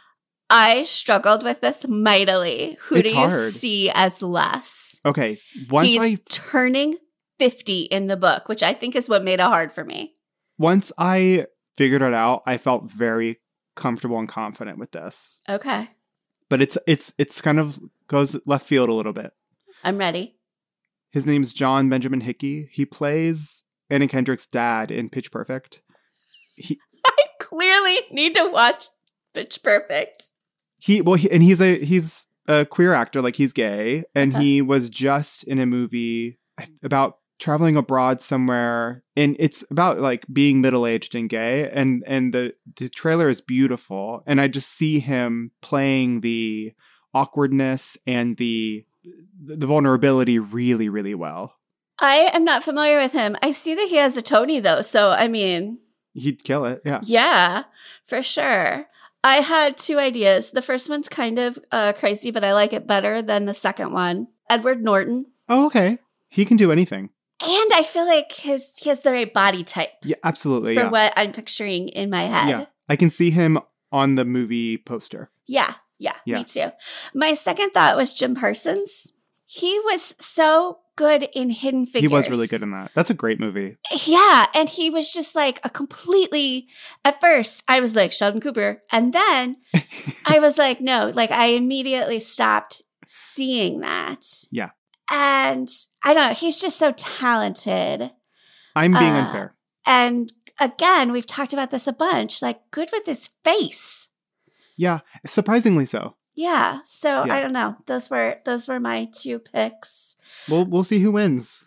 I struggled with this mightily. Who It's do you hard. see as Less? Okay. Once He's I turning fifty in the book, which I think is what made it hard for me. once I figured it out, I felt very comfortable and confident with this. Okay. But it's it's it's kind of goes left field a little bit. I'm ready. His name's John Benjamin Hickey. He plays Anna Kendrick's dad in Pitch Perfect. He I clearly need to watch Pitch Perfect. he well he, and he's a he's a queer actor, like he's gay, and Okay. he was just in a movie about traveling abroad somewhere, and it's about like being middle-aged and gay, and and the the trailer is beautiful, and I just see him playing the awkwardness and the the vulnerability really really well. I am not familiar with him. I see that he has a Tony, though. So, I mean, He'd kill it. Yeah. yeah, for sure. I had two ideas. The first one's kind of uh, crazy, but I like it better than the second one. Edward Norton. Oh, okay. He can do anything. And I feel like his he has the right body type Yeah, absolutely. for Yeah. what I'm picturing in my head. Yeah. I can see him on the movie poster. Yeah, yeah, Yeah. me too. My second thought was Jim Parsons. He was so good in Hidden Figures. He was really good in that. That's a great movie. Yeah, and he was just like a completely, at first, I was like, Sheldon Cooper. And then I was like, no, like I immediately stopped seeing that. Yeah. And I don't know, he's just so talented. I'm being Uh, unfair. And again, we've talked about this a bunch, like good with his face. Yeah. Surprisingly so. Yeah. So Yeah. I don't know. Those were those were my two picks. We'll we'll see who wins.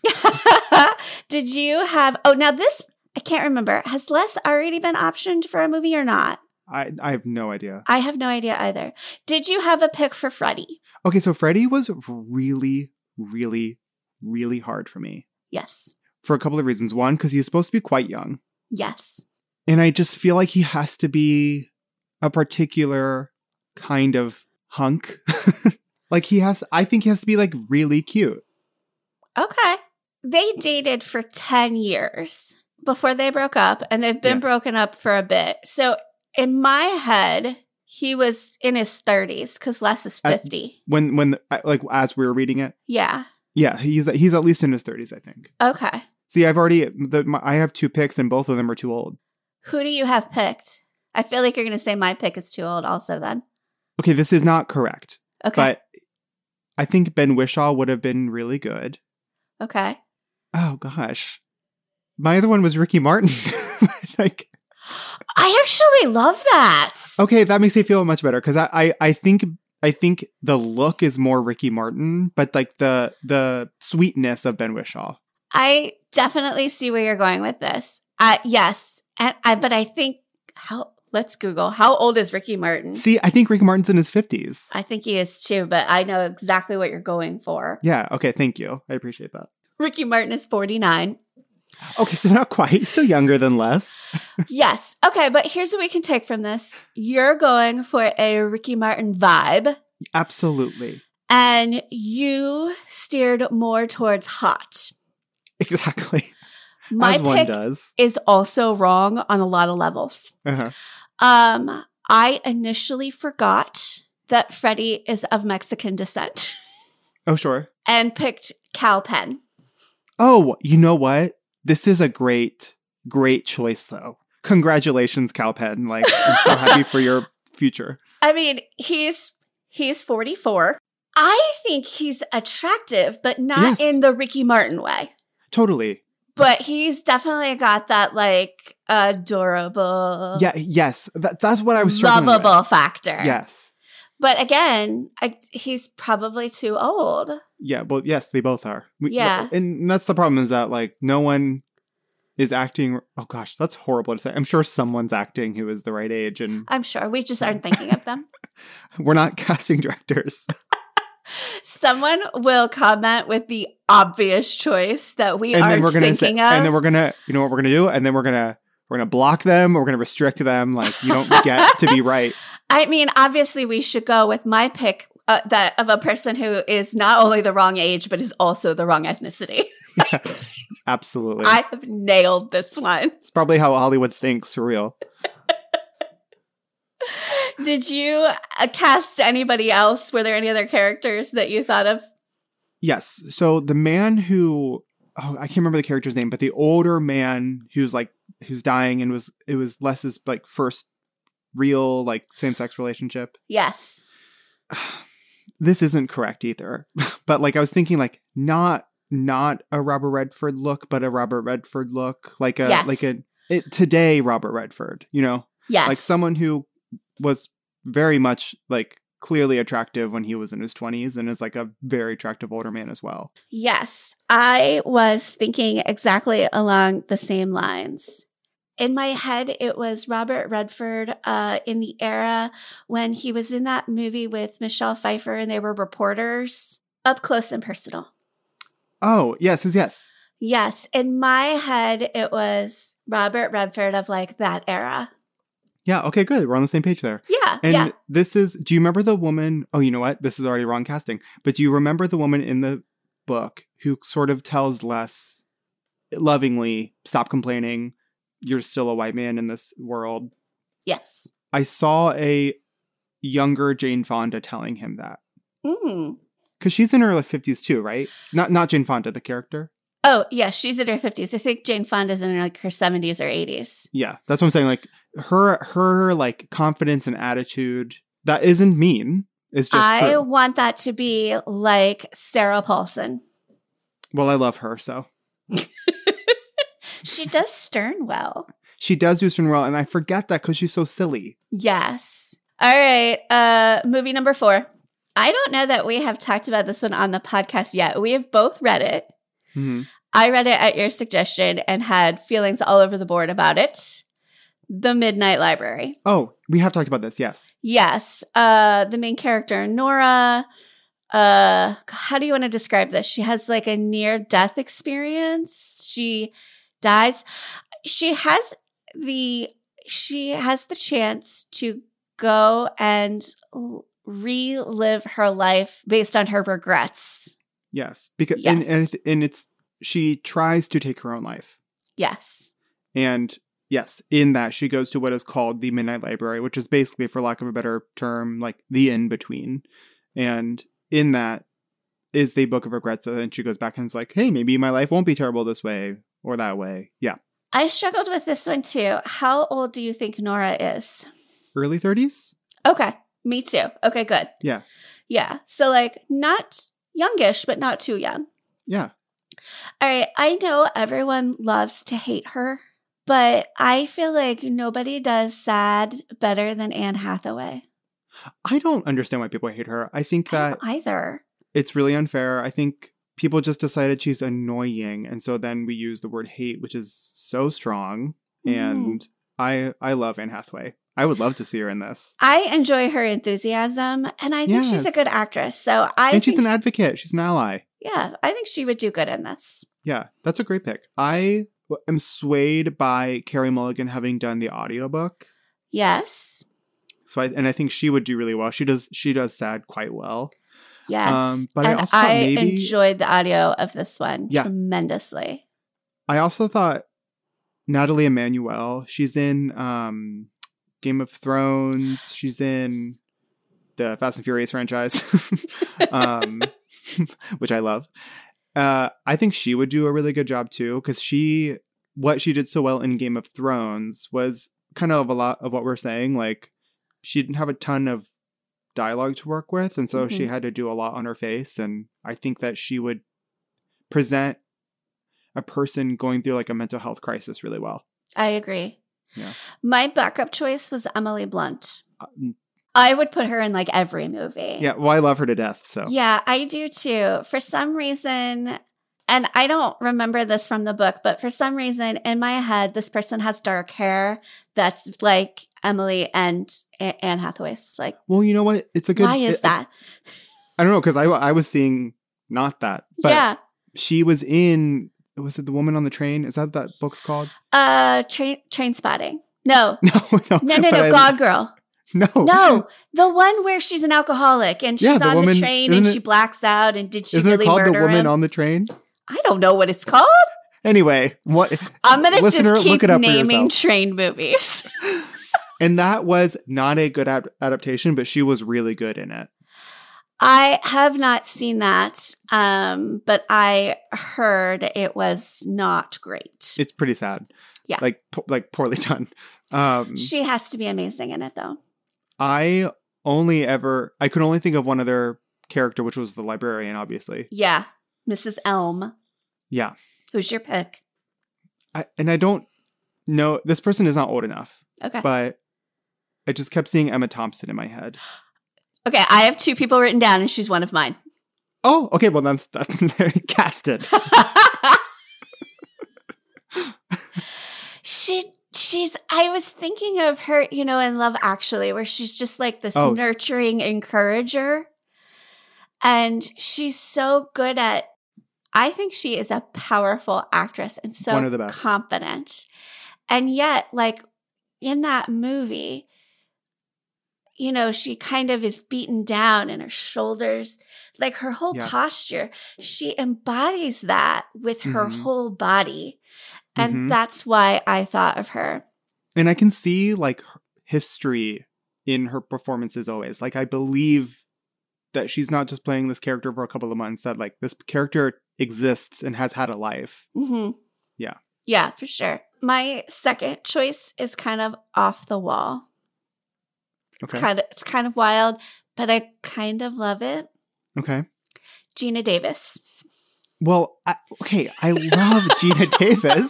Did you have oh now this I can't remember. Has Les already been optioned for a movie or not? I I have no idea. I have no idea either. Did you have a pick for Freddie? Okay, so Freddie was really, really, really hard for me Yes. for a couple of reasons. One, because he's supposed to be quite young, Yes. and I just feel like he has to be a particular kind of hunk. Like he has, I think he has to be like really cute. Okay. They dated for ten years before they broke up, and they've been Yeah. broken up for a bit. So in my head, he was in his thirties because Les is At- fifty. When when like as we were reading it, Yeah. yeah, he's he's at least in his thirties, I think. Okay. See, I've already the, my, I have two picks, and both of them are too old. Who do you have picked? I feel like you're going to say my pick is too old also then. Okay, this is not correct, Okay. but I think Ben Whishaw would have been really good. Okay. Oh, gosh. My other one was Ricky Martin. Like, I actually love that. okay, that makes me feel much better because I, I, I think I think the look is more Ricky Martin, but like the the sweetness of Ben Whishaw. I definitely see where you're going with this. Uh, yes, and I, but I think how. Let's Google. How old is Ricky Martin? See, I think Ricky Martin's in his fifties. I think he is too, but I know exactly what you're going for. Yeah. Okay. Thank you. I appreciate that. Ricky Martin is forty-nine. Okay, so not quite. He's still younger than Les. Yes. Okay, but here's what we can take from this. You're going for a Ricky Martin vibe. Absolutely. And you steered more towards hot. Exactly. My As one pick does. is also wrong on a lot of levels. Uh-huh. Um, I initially forgot that Freddie is of Mexican descent Oh, sure. and picked Cal Penn. Oh, you know what? This is a great, great choice, though. Congratulations, Cal Penn. Like, I'm so happy for your future. I mean, he's he's forty-four. I think he's attractive, but not Yes. in the Ricky Martin way. Totally. But he's definitely got that like adorable, Yeah. Yes. That, that's what I was struggling lovable with. factor. Yes. But again, I, he's probably too old. Yeah. Well, yes, they both are. We, Yeah. And that's the problem is that, like, no one is acting. Oh, gosh, that's horrible to say. I'm sure someone's acting who is the right age, and I'm sure we just aren't thinking of them. we're not casting directors. Someone will comment with the obvious choice that we and aren't then we're gonna thinking say, of. and then we're gonna, you know what we're gonna do, and then we're gonna we're gonna block them. We're gonna restrict them. Like, you don't get to be right. I mean, obviously, we should go with my pick uh, that of a person who is not only the wrong age, but is also the wrong ethnicity. Yeah, absolutely. I have nailed this one. It's probably how Hollywood thinks for real. Did you uh, cast anybody else? Were there any other characters that you thought of? Yes. So the man who, oh, I can't remember the character's name, but the older man who's like who's dying and was it was Les's like first real like same sex relationship. Yes. This isn't correct either. But like I was thinking like not not a Robert Redford look, but a Robert Redford look, like a Yes. like a it, today Robert Redford, you know, Yes. like someone who was very much like clearly attractive when he was in his twenties and is like a very attractive older man as well. Yes. I was thinking exactly along the same lines. In my head, it was Robert Redford uh, in the era when he was in that movie with Michelle Pfeiffer and they were reporters. Up Close and Personal. Oh, yes, yes, yes. Yes. In my head, it was Robert Redford of like that era. Yeah, okay, good. We're on the same page there. Yeah. And yeah. this is, do you remember the woman? Oh, you know what? This is already wrong casting. But do you remember the woman in the book who sort of tells Les lovingly, stop complaining. You're still a white man in this world. Yes. I saw a younger Jane Fonda telling him that. Mm. Because she's in her like fifties too, right? Not not Jane Fonda, the character. Oh, yeah. She's in her fifties. I think Jane Fonda's in like her seventies or eighties. Yeah, that's what I'm saying. Like her her like confidence and attitude that isn't mean. It's just I true. want that to be like Sarah Paulson. Well, I love her, so. She does Stern well. She does do Stern well, and I forget that because she's so silly. Yes. All right. Uh, movie number four. I don't know that we have talked about this one on the podcast yet. We have both read it. Mm-hmm. I read it at your suggestion and had feelings all over the board about it. The Midnight Library. Oh, we have talked about this, yes. Yes. Uh, the main character, Nora. Uh, how do you want to describe this? She has like a near-death experience. She dies. She has the she has the chance to go and relive her life based on her regrets. Yes, because Yes. And, and and it's she tries to take her own life, Yes. and yes, in that she goes to what is called the Midnight Library, which is basically, for lack of a better term, like the in between. And in that is the Book of Regrets, and then she goes back and is like, "Hey, maybe my life won't be terrible this way or that way." Yeah, I struggled with this one too. How old do you think Nora is? early thirties. Okay. Me too. Okay, good. Yeah. Yeah. So like not youngish, but not too young. Yeah. All right. I know everyone loves to hate her, but I feel like nobody does sad better than Anne Hathaway. I don't understand why people hate her. I think I that don't either. it's really unfair. I think people just decided she's annoying. And so then we use the word hate, which is so strong. Mm-hmm. And I I love Anne Hathaway. I would love to see her in this. I enjoy her enthusiasm, and I think she's a good Yes. actress. So I And she's think, an advocate. She's an ally. yeah, I think she would do good in this. Yeah, that's a great pick. I w- am swayed by Carey Mulligan having done the audiobook. Yes. So I, and I think she would do really well. She does she does sad quite well. Yes. Um, but I and also thought I maybe- enjoyed the audio of this one Yeah. tremendously. I also thought Natalie Emmanuel, she's in um, Game of Thrones. She's in the Fast and Furious franchise, um, which I love. Uh, I think she would do a really good job too, because she, what she did so well in Game of Thrones was kind of a lot of what we're saying. Like, she didn't have a ton of dialogue to work with, and so she Mhm. had to do a lot on her face. And I think that she would present a person going through like a mental health crisis really well. I agree. Yeah. My backup choice was Emily Blunt. Uh, I would put her in like every movie. yeah, well, I love her to death. So Yeah, I do too. For some reason, and I don't remember this from the book, but for some reason in my head, this person has dark hair that's like Emily and A- Anne Hathaway's. Like, well, you know what? It's a good. why is it- that? I don't know, because I I was seeing not that, but yeah. she was in. Was it The Woman on the Train? Is that what that book's called? Uh, train train spotting. No. No, no, No, no, but no. I- God Girl. No, No, the one where she's an alcoholic and she's Yeah, the on woman- the train and isn't she it- blacks out. And did she Isn't really it called murder The Woman him? on the Train? I don't know what it's called. Anyway, what? I'm gonna Listener, just keep look it up for naming yourself. train movies. And that was not a good ad- adaptation, but she was really good in it. I have not seen that, um, but I heard it was not great. It's pretty sad. Yeah. like po- like poorly done. Um, She has to be amazing in it, though. I only ever I could only think of one other character, which was the librarian, obviously. Yeah, Missus Elm. Yeah, Who's your pick? I, and I don't know. This person is not old enough, Okay. but I just kept seeing Emma Thompson in my head. Okay, I have two people written down, and she's one of mine. Oh, okay. Well, that's that's casted. she she's I was thinking of her, you know, in Love Actually, where she's just like this Oh. nurturing encourager. And she's so good at I think she is a powerful actress and so One of the best. confident. And yet, like in that movie, you know, she kind of is beaten down in her shoulders, like her whole Yes. posture. She embodies that with her Mhm. whole body. And Mhm. that's why I thought of her. And I can see like history in her performances always. Like I believe that she's not just playing this character for a couple of months, that like this character exists and has had a life. hmm Yeah. Yeah, for sure. My second choice is kind of off the wall. It's Okay. kind of it's kind of wild, but I kind of love it. Okay. Gina Davis. Well, I, okay, I love Gina Davis.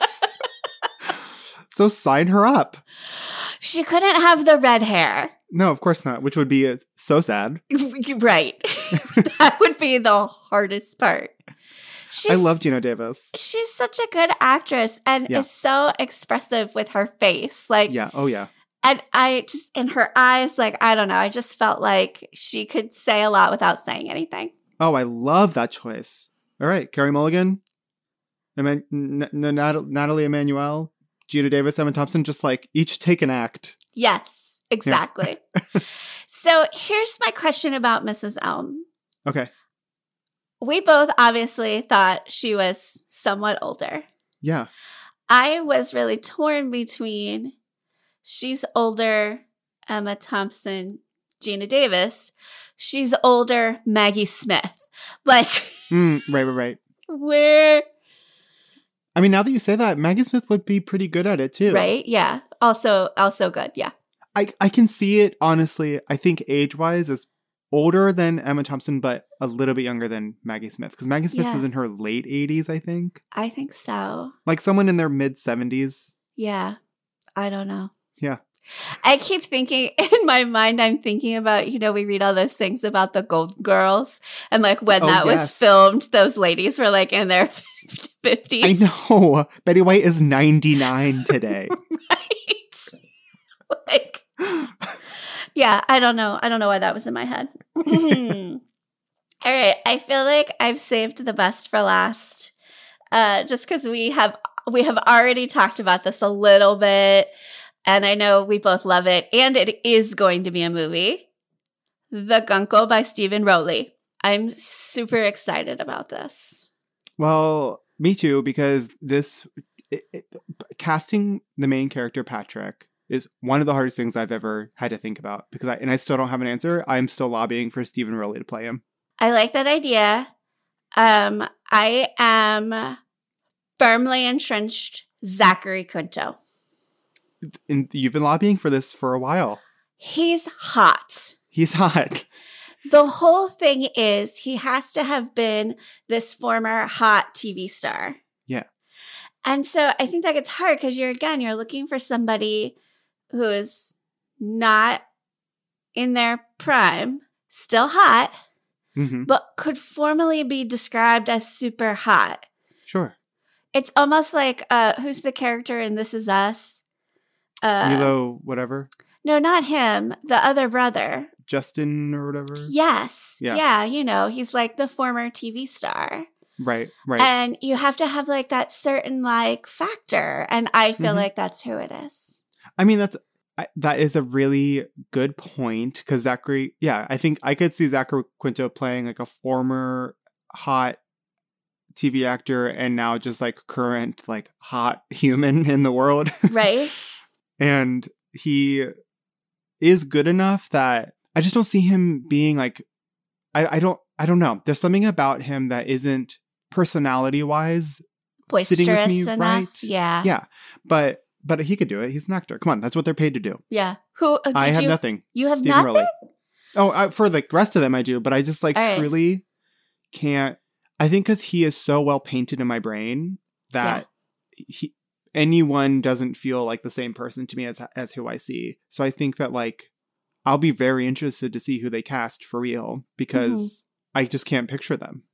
So sign her up. She couldn't have the red hair. No, of course not, which would be uh, so sad. Right. That would be the hardest part. She's, I love Gina Davis. She's such a good actress and Yeah. is so expressive with her face. Like, Yeah. Oh, yeah. and I just, in her eyes, like, I don't know, I just felt like she could say a lot without saying anything. Oh, I love that choice. All right. Carey Mulligan, Eman- N- N- Nat- Natalie Emmanuel, Gina Davis, Emma Thompson, just like each take an act. Yes, exactly. So here's my question about Missus Elm. Okay. We both obviously thought she was somewhat older. Yeah. I was really torn between she's older, Emma Thompson, Gina Davis. She's older, Maggie Smith. Like, Mm, right, right, right. where, I mean, now that you say that, Maggie Smith would be pretty good at it too. right? Yeah. Also, also good. Yeah. I, I can see it, honestly. I think age-wise is older than Emma Thompson, but a little bit younger than Maggie Smith. Because Maggie Smith Yeah. is in her late eighties, I think. I think so. Like someone in their mid seventies. Yeah. I don't know. Yeah. I keep thinking in my mind, I'm thinking about, you know, we read all those things about the Golden Girls. And like when Oh, that was yes. filmed, those ladies were like in their fifties. I know. Betty White is ninety-nine today. Right. Like, yeah, I don't know. I don't know why that was in my head. All right. I feel like I've saved the best for last. Uh, just because we have we have already talked about this a little bit. And I know we both love it. And it is going to be a movie. The Gunko by Stephen Rowley. I'm super excited about this. Well, me too, because this it, it, casting the main character, Patrick, is one of the hardest things I've ever had to think about. Because I, and I still don't have an answer. I'm still lobbying for Stephen Rowley to play him. I like that idea. Um, I am firmly entrenched Zachary Quinto. And you've been lobbying for this for a while. He's hot. He's hot. The whole thing is he has to have been this former hot T V star. Yeah. And so I think that gets hard because you're, again, you're looking for somebody who is not in their prime, still hot, Mm-hmm. but could formally be described as super hot. Sure. It's almost like, uh, who's the character in This Is Us? Uh, Milo, whatever. No, not him. The other brother. Justin or whatever. Yes. Yeah. Yeah. You know, he's like the former T V star. Right, right. And you have to have like that certain like factor. And I feel Mhm. like that's who it is. I mean, that's I, that is a really good point because Zachary, yeah, I think I could see Zachary Quinto playing like a former hot T V actor and now just like current like hot human in the world. Right? And he is good enough that I just don't see him being like, I, I don't, I don't know. There's something about him that isn't personality wise sitting with Boisterous me enough. right. Yeah. Yeah. But, but he could do it. He's an actor. Come on. That's what they're paid to do. Yeah. Who uh, did I have you? nothing. You have Stephen nothing? Rowley. Oh, I, for the rest of them, I do. But I just like All right. truly can't. I think because he is so well painted in my brain that he anyone doesn't feel like the same person to me as as who I see. So I think that like I'll be very interested to see who they cast for real because Mm-hmm. I just can't picture them.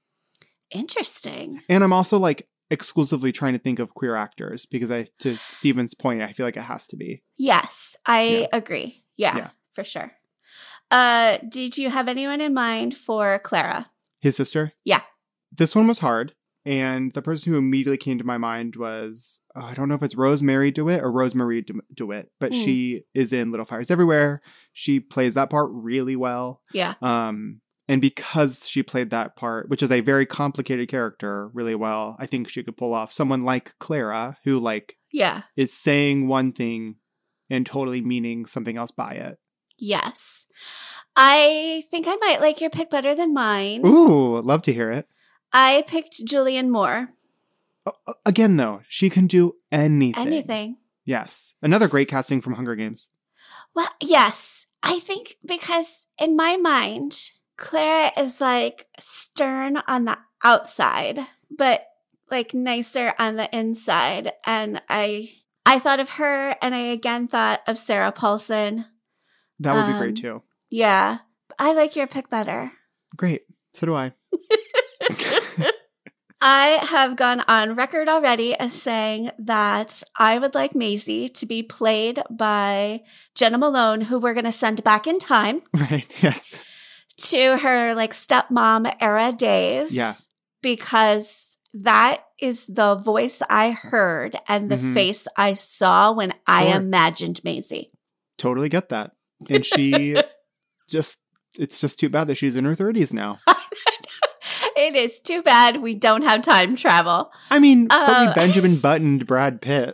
Interesting. And I'm also like exclusively trying to think of queer actors because I, to Steven's point, I feel like it has to be. Yes, I Yeah. agree. Yeah, Yeah. for sure. Uh, did you have anyone in mind for Clara? His sister? Yeah. This one was hard. And the person who immediately came to my mind was, oh, I don't know if it's Rosemary DeWitt or Rosemary De- DeWitt, but Mm. she is in Little Fires Everywhere. She plays that part really well. Yeah. Um, and because she played that part, which is a very complicated character, really well, I think she could pull off someone like Clara, who like Yeah. is saying one thing and totally meaning something else by it. Yes. I think I might like your pick better than mine. Ooh, love to hear it. I picked Julianne Moore. Uh, again, though, she can do anything. Anything. Yes. Another great casting from Hunger Games. Well, yes. I think because in my mind, Clara is like stern on the outside, but like nicer on the inside. And I I thought of her and I again thought of Sarah Paulson. That would be Um, great, too. Yeah. I like your pick better. Great. So do I. I have gone on record already as saying that I would like Maisie to be played by Jenna Malone, who we're going to send back in time Right. Yes. to her like stepmom era days. Yeah. Because that is the voice I heard and the Mhm. face I saw when I Sure. imagined Maisie. Totally get that. And she just, it's just too bad that she's in her thirties now. It is too bad we don't have time travel. I mean, but Uh, we Benjamin Buttoned Brad Pitt.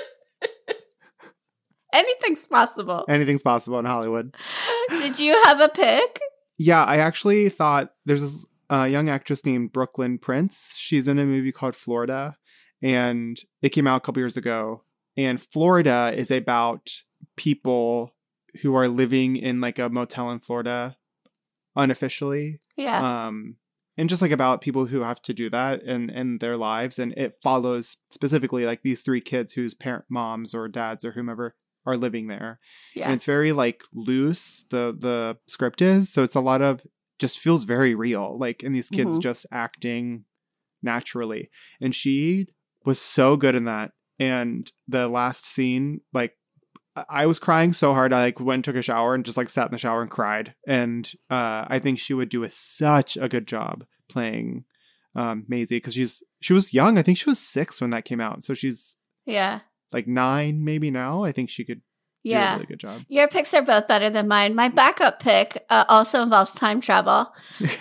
Anything's possible. Anything's possible in Hollywood. Did you have a pick? Yeah, I actually thought there's this uh, young actress named Brooklyn Prince. She's in a movie called Florida, and it came out a couple years ago. And Florida is about people who are living in like a motel in Florida unofficially. Yeah. Um, and just like about people who have to do that in, in their lives. And it follows specifically like these three kids whose parent moms or dads or whomever are living there. Yeah. And it's very like loose, the the script is. So it's a lot of just feels very real. Like, and these kids Mhm. just acting naturally. And she was so good in that. And the last scene, like, I was crying so hard. I like went and took a shower and just like sat in the shower and cried. And uh, I think she would do a, such a good job playing um, Maisie because she's she was young. I think she was six when that came out. So she's Yeah. like nine maybe now. I think she could do a Yeah. really good job. Your picks are both better than mine. My backup pick uh, also involves time travel,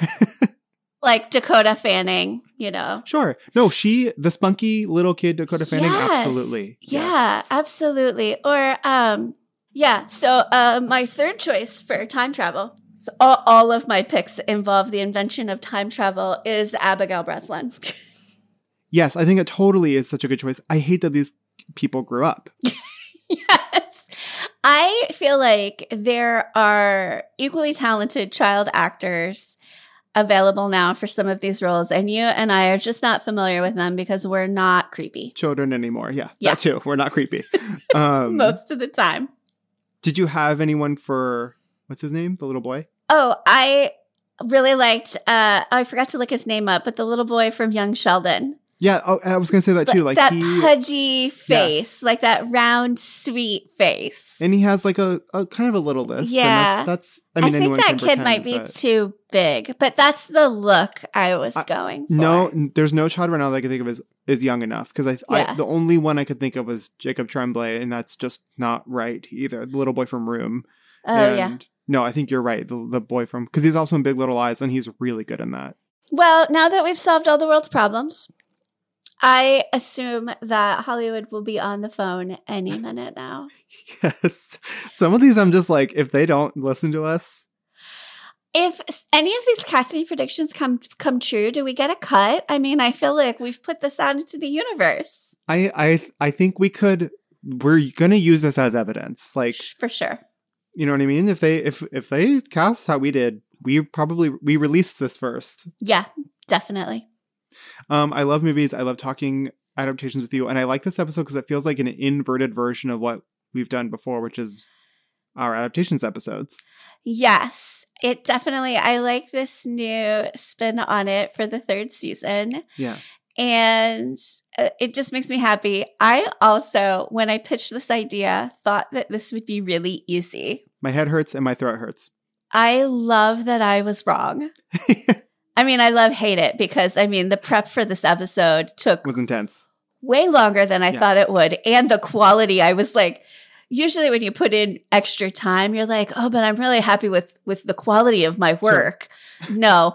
like Dakota Fanning, you know. Sure. No, she, the spunky little kid Dakota Fanning, Yes. absolutely. Yeah, Yes. absolutely. Or, um, yeah. So, uh, my third choice for time travel. So all, all of my picks involve the invention of time travel is Abigail Breslin. Yes, I think it totally is such a good choice. I hate that these people grew up. Yes. I feel like there are equally talented child actors available now for some of these roles, and you and I are just not familiar with them because we're not creepy Children anymore. Yeah, Yeah. that too. We're not creepy. Um, most of the time. Did you have anyone for, what's his name? The little boy? Oh, I really liked, uh, I forgot to look his name up, but the little boy from Young Sheldon. Yeah, oh, I was going to say that too. Like that he, pudgy face, Yes. like that round, sweet face. and he has like a, a kind of a little lisp. Yeah. And that's, that's, I I, mean, think anyone that can kid pretend, might be but- too big, but that's the look I was I- going for. No, n- there's no child right now that I can think of is, is young enough. Because I, Yeah. I, the only one I could think of was Jacob Tremblay, and that's just not right either. The little boy from Room. Oh, and yeah. No, I think you're right. The, the boy from, because he's also in Big Little Lies, and he's really good in that. Well, now that we've solved all the world's problems, I assume that Hollywood will be on the phone any minute now. Yes. Some of these I'm just like, if they don't listen to us, If s- any of these casting predictions come come true, do we get a cut? I mean, I feel like we've put this out into the universe. I I I think we could. We're gonna use this as evidence. Like, Sh- For sure. you know what I mean? If they if if they cast how we did, we probably we released this first. Yeah, definitely. Um, I love movies. I love talking adaptations with you, and I like this episode because it feels like an inverted version of what we've done before, which is our adaptations episodes. Yes, it definitely. I like this new spin on it for the third season. Yeah. And uh, it just makes me happy. I also, when I pitched this idea, thought that this would be really easy. My head hurts and my throat hurts. I love that I was wrong. I mean, I love hate it because, I mean, the prep for this episode took Was intense. way longer than I Yeah. thought it would. And the quality, I was like, usually when you put in extra time, you're like, oh, but I'm really happy with, with the quality of my work. No.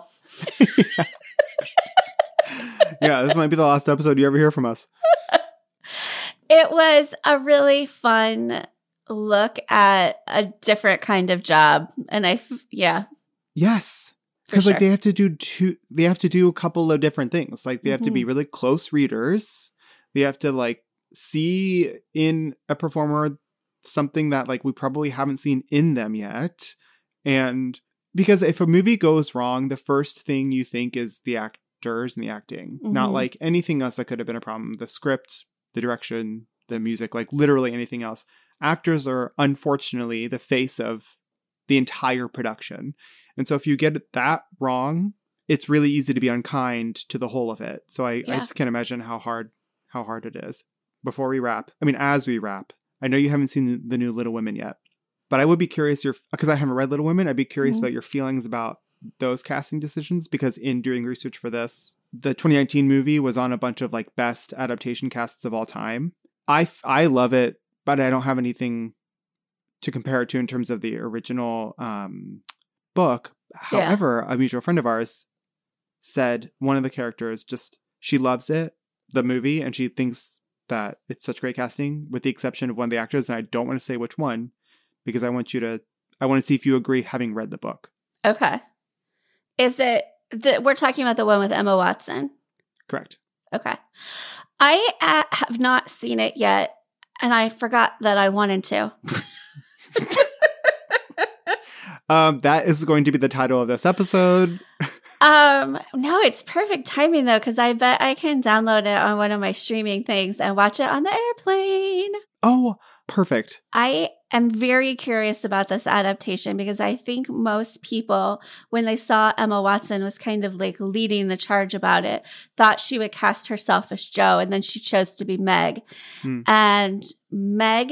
Yeah, this might be the last episode you ever hear from us. It was a really fun look at a different kind of job. And I, f- yeah, Yes. for Because sure. like they have to do two they have to do a couple of different things. Like they have to Mm-hmm. be really close readers. They have to like see in a performer something that like we probably haven't seen in them yet. And because if a movie goes wrong, the first thing you think is the actors and the acting. Not Mhm. like anything else that could have been a problem. The script, the direction, the music, like literally anything else. Actors are unfortunately the face of the entire production. And so if you get that wrong, it's really easy to be unkind to the whole of it. So I, I Yeah. just can't imagine how hard how hard it is. Before we wrap, I mean, as we wrap, I know you haven't seen the new Little Women yet, but I would be curious your because I haven't read Little Women. I'd be curious Mhm. about your feelings about those casting decisions because in doing research for this, the twenty nineteen movie was on a bunch of like best adaptation casts of all time. I I love it, but I don't have anything to compare it to in terms of the original um, book. Yeah. However, a mutual friend of ours said one of the characters just she loves it, the movie, and she thinks that it's such great casting, with the exception of one of the actors, and I don't want to say which one because I want you to I want to see if you agree having read the book. Okay. Is it, the, we're talking about the one with Emma Watson? Correct. Okay. I uh, have not seen it yet, and I forgot that I wanted to. Um, that is going to be the title of this episode. Um, no, it's perfect timing though, because I bet I can download it on one of my streaming things and watch it on the airplane. Oh, perfect. I am very curious about this adaptation because I think most people, when they saw Emma Watson was kind of like leading the charge about it, thought she would cast herself as Jo, and then she chose to be Meg. Hmm. And Meg,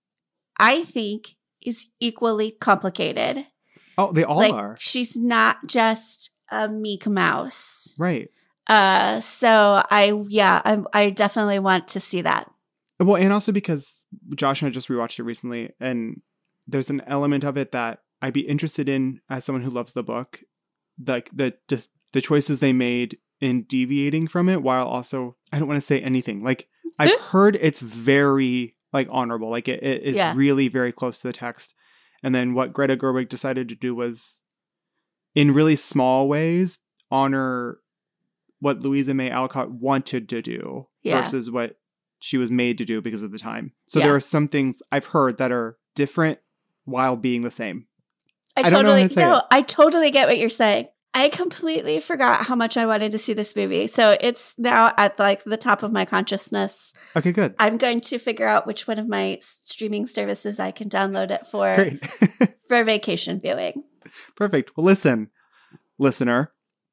I think, is equally complicated. Oh, they all like, are. She's not just a meek mouse. Right. Uh, so I, yeah, I, I definitely want to see that. Well, and also because Josh and I just rewatched it recently, and there's an element of it that I'd be interested in as someone who loves the book, like the just the choices they made in deviating from it, while also, I don't want to say anything. Like, I've heard it's very like honorable, like it, it is yeah. really very close to the text. And then what Greta Gerwig decided to do was, in really small ways, honor what Louisa May Alcott wanted to do yeah. versus what she was made to do because of the time. So yeah. there are some things I've heard that are different while being the same. I, I totally, don't know how to say no, it. I totally get what you're saying. I completely forgot how much I wanted to see this movie. So it's now at like the top of my consciousness. Okay, good. I'm going to figure out which one of my streaming services I can download it for, Great. for vacation viewing. Perfect. Well, listen, listener,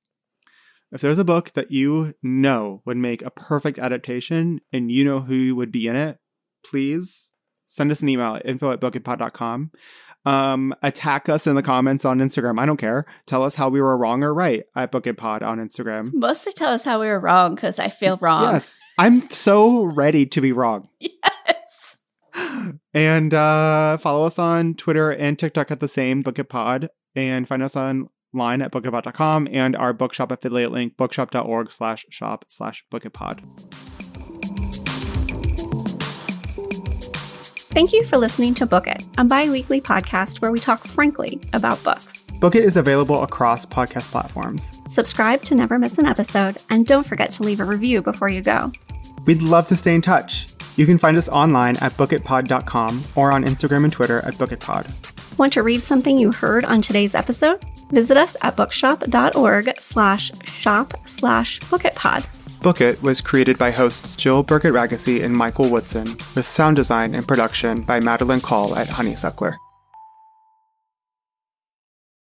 if there's a book that you know would make a perfect adaptation and you know who would be in it, please send us an email at info at book it pod dot com. Um, attack us in the comments on Instagram. I don't care. Tell us how we were wrong or right at BookitPod on Instagram. Mostly tell us how we were wrong because I feel wrong. Yes. I'm so ready to be wrong. Yes. And uh, follow us on Twitter and TikTok at the same, BookitPod. And find us online at book it pod dot com and our bookshop affiliate link, bookshop.org slash shop slash bookitpod. Thank you for listening to Book It, a bi-weekly podcast where we talk frankly about books. Book It is available across podcast platforms. Subscribe to never miss an episode, and don't forget to leave a review before you go. We'd love to stay in touch. You can find us online at book it pod dot com or on Instagram and Twitter at bookitpod. Want to read something you heard on today's episode? Visit us at bookshop.org slash shop slash bookitpod. Book It was created by hosts Jill Burkett Ragacy and Michael Woodson, with sound design and production by Madeline Call at Honeysuckler.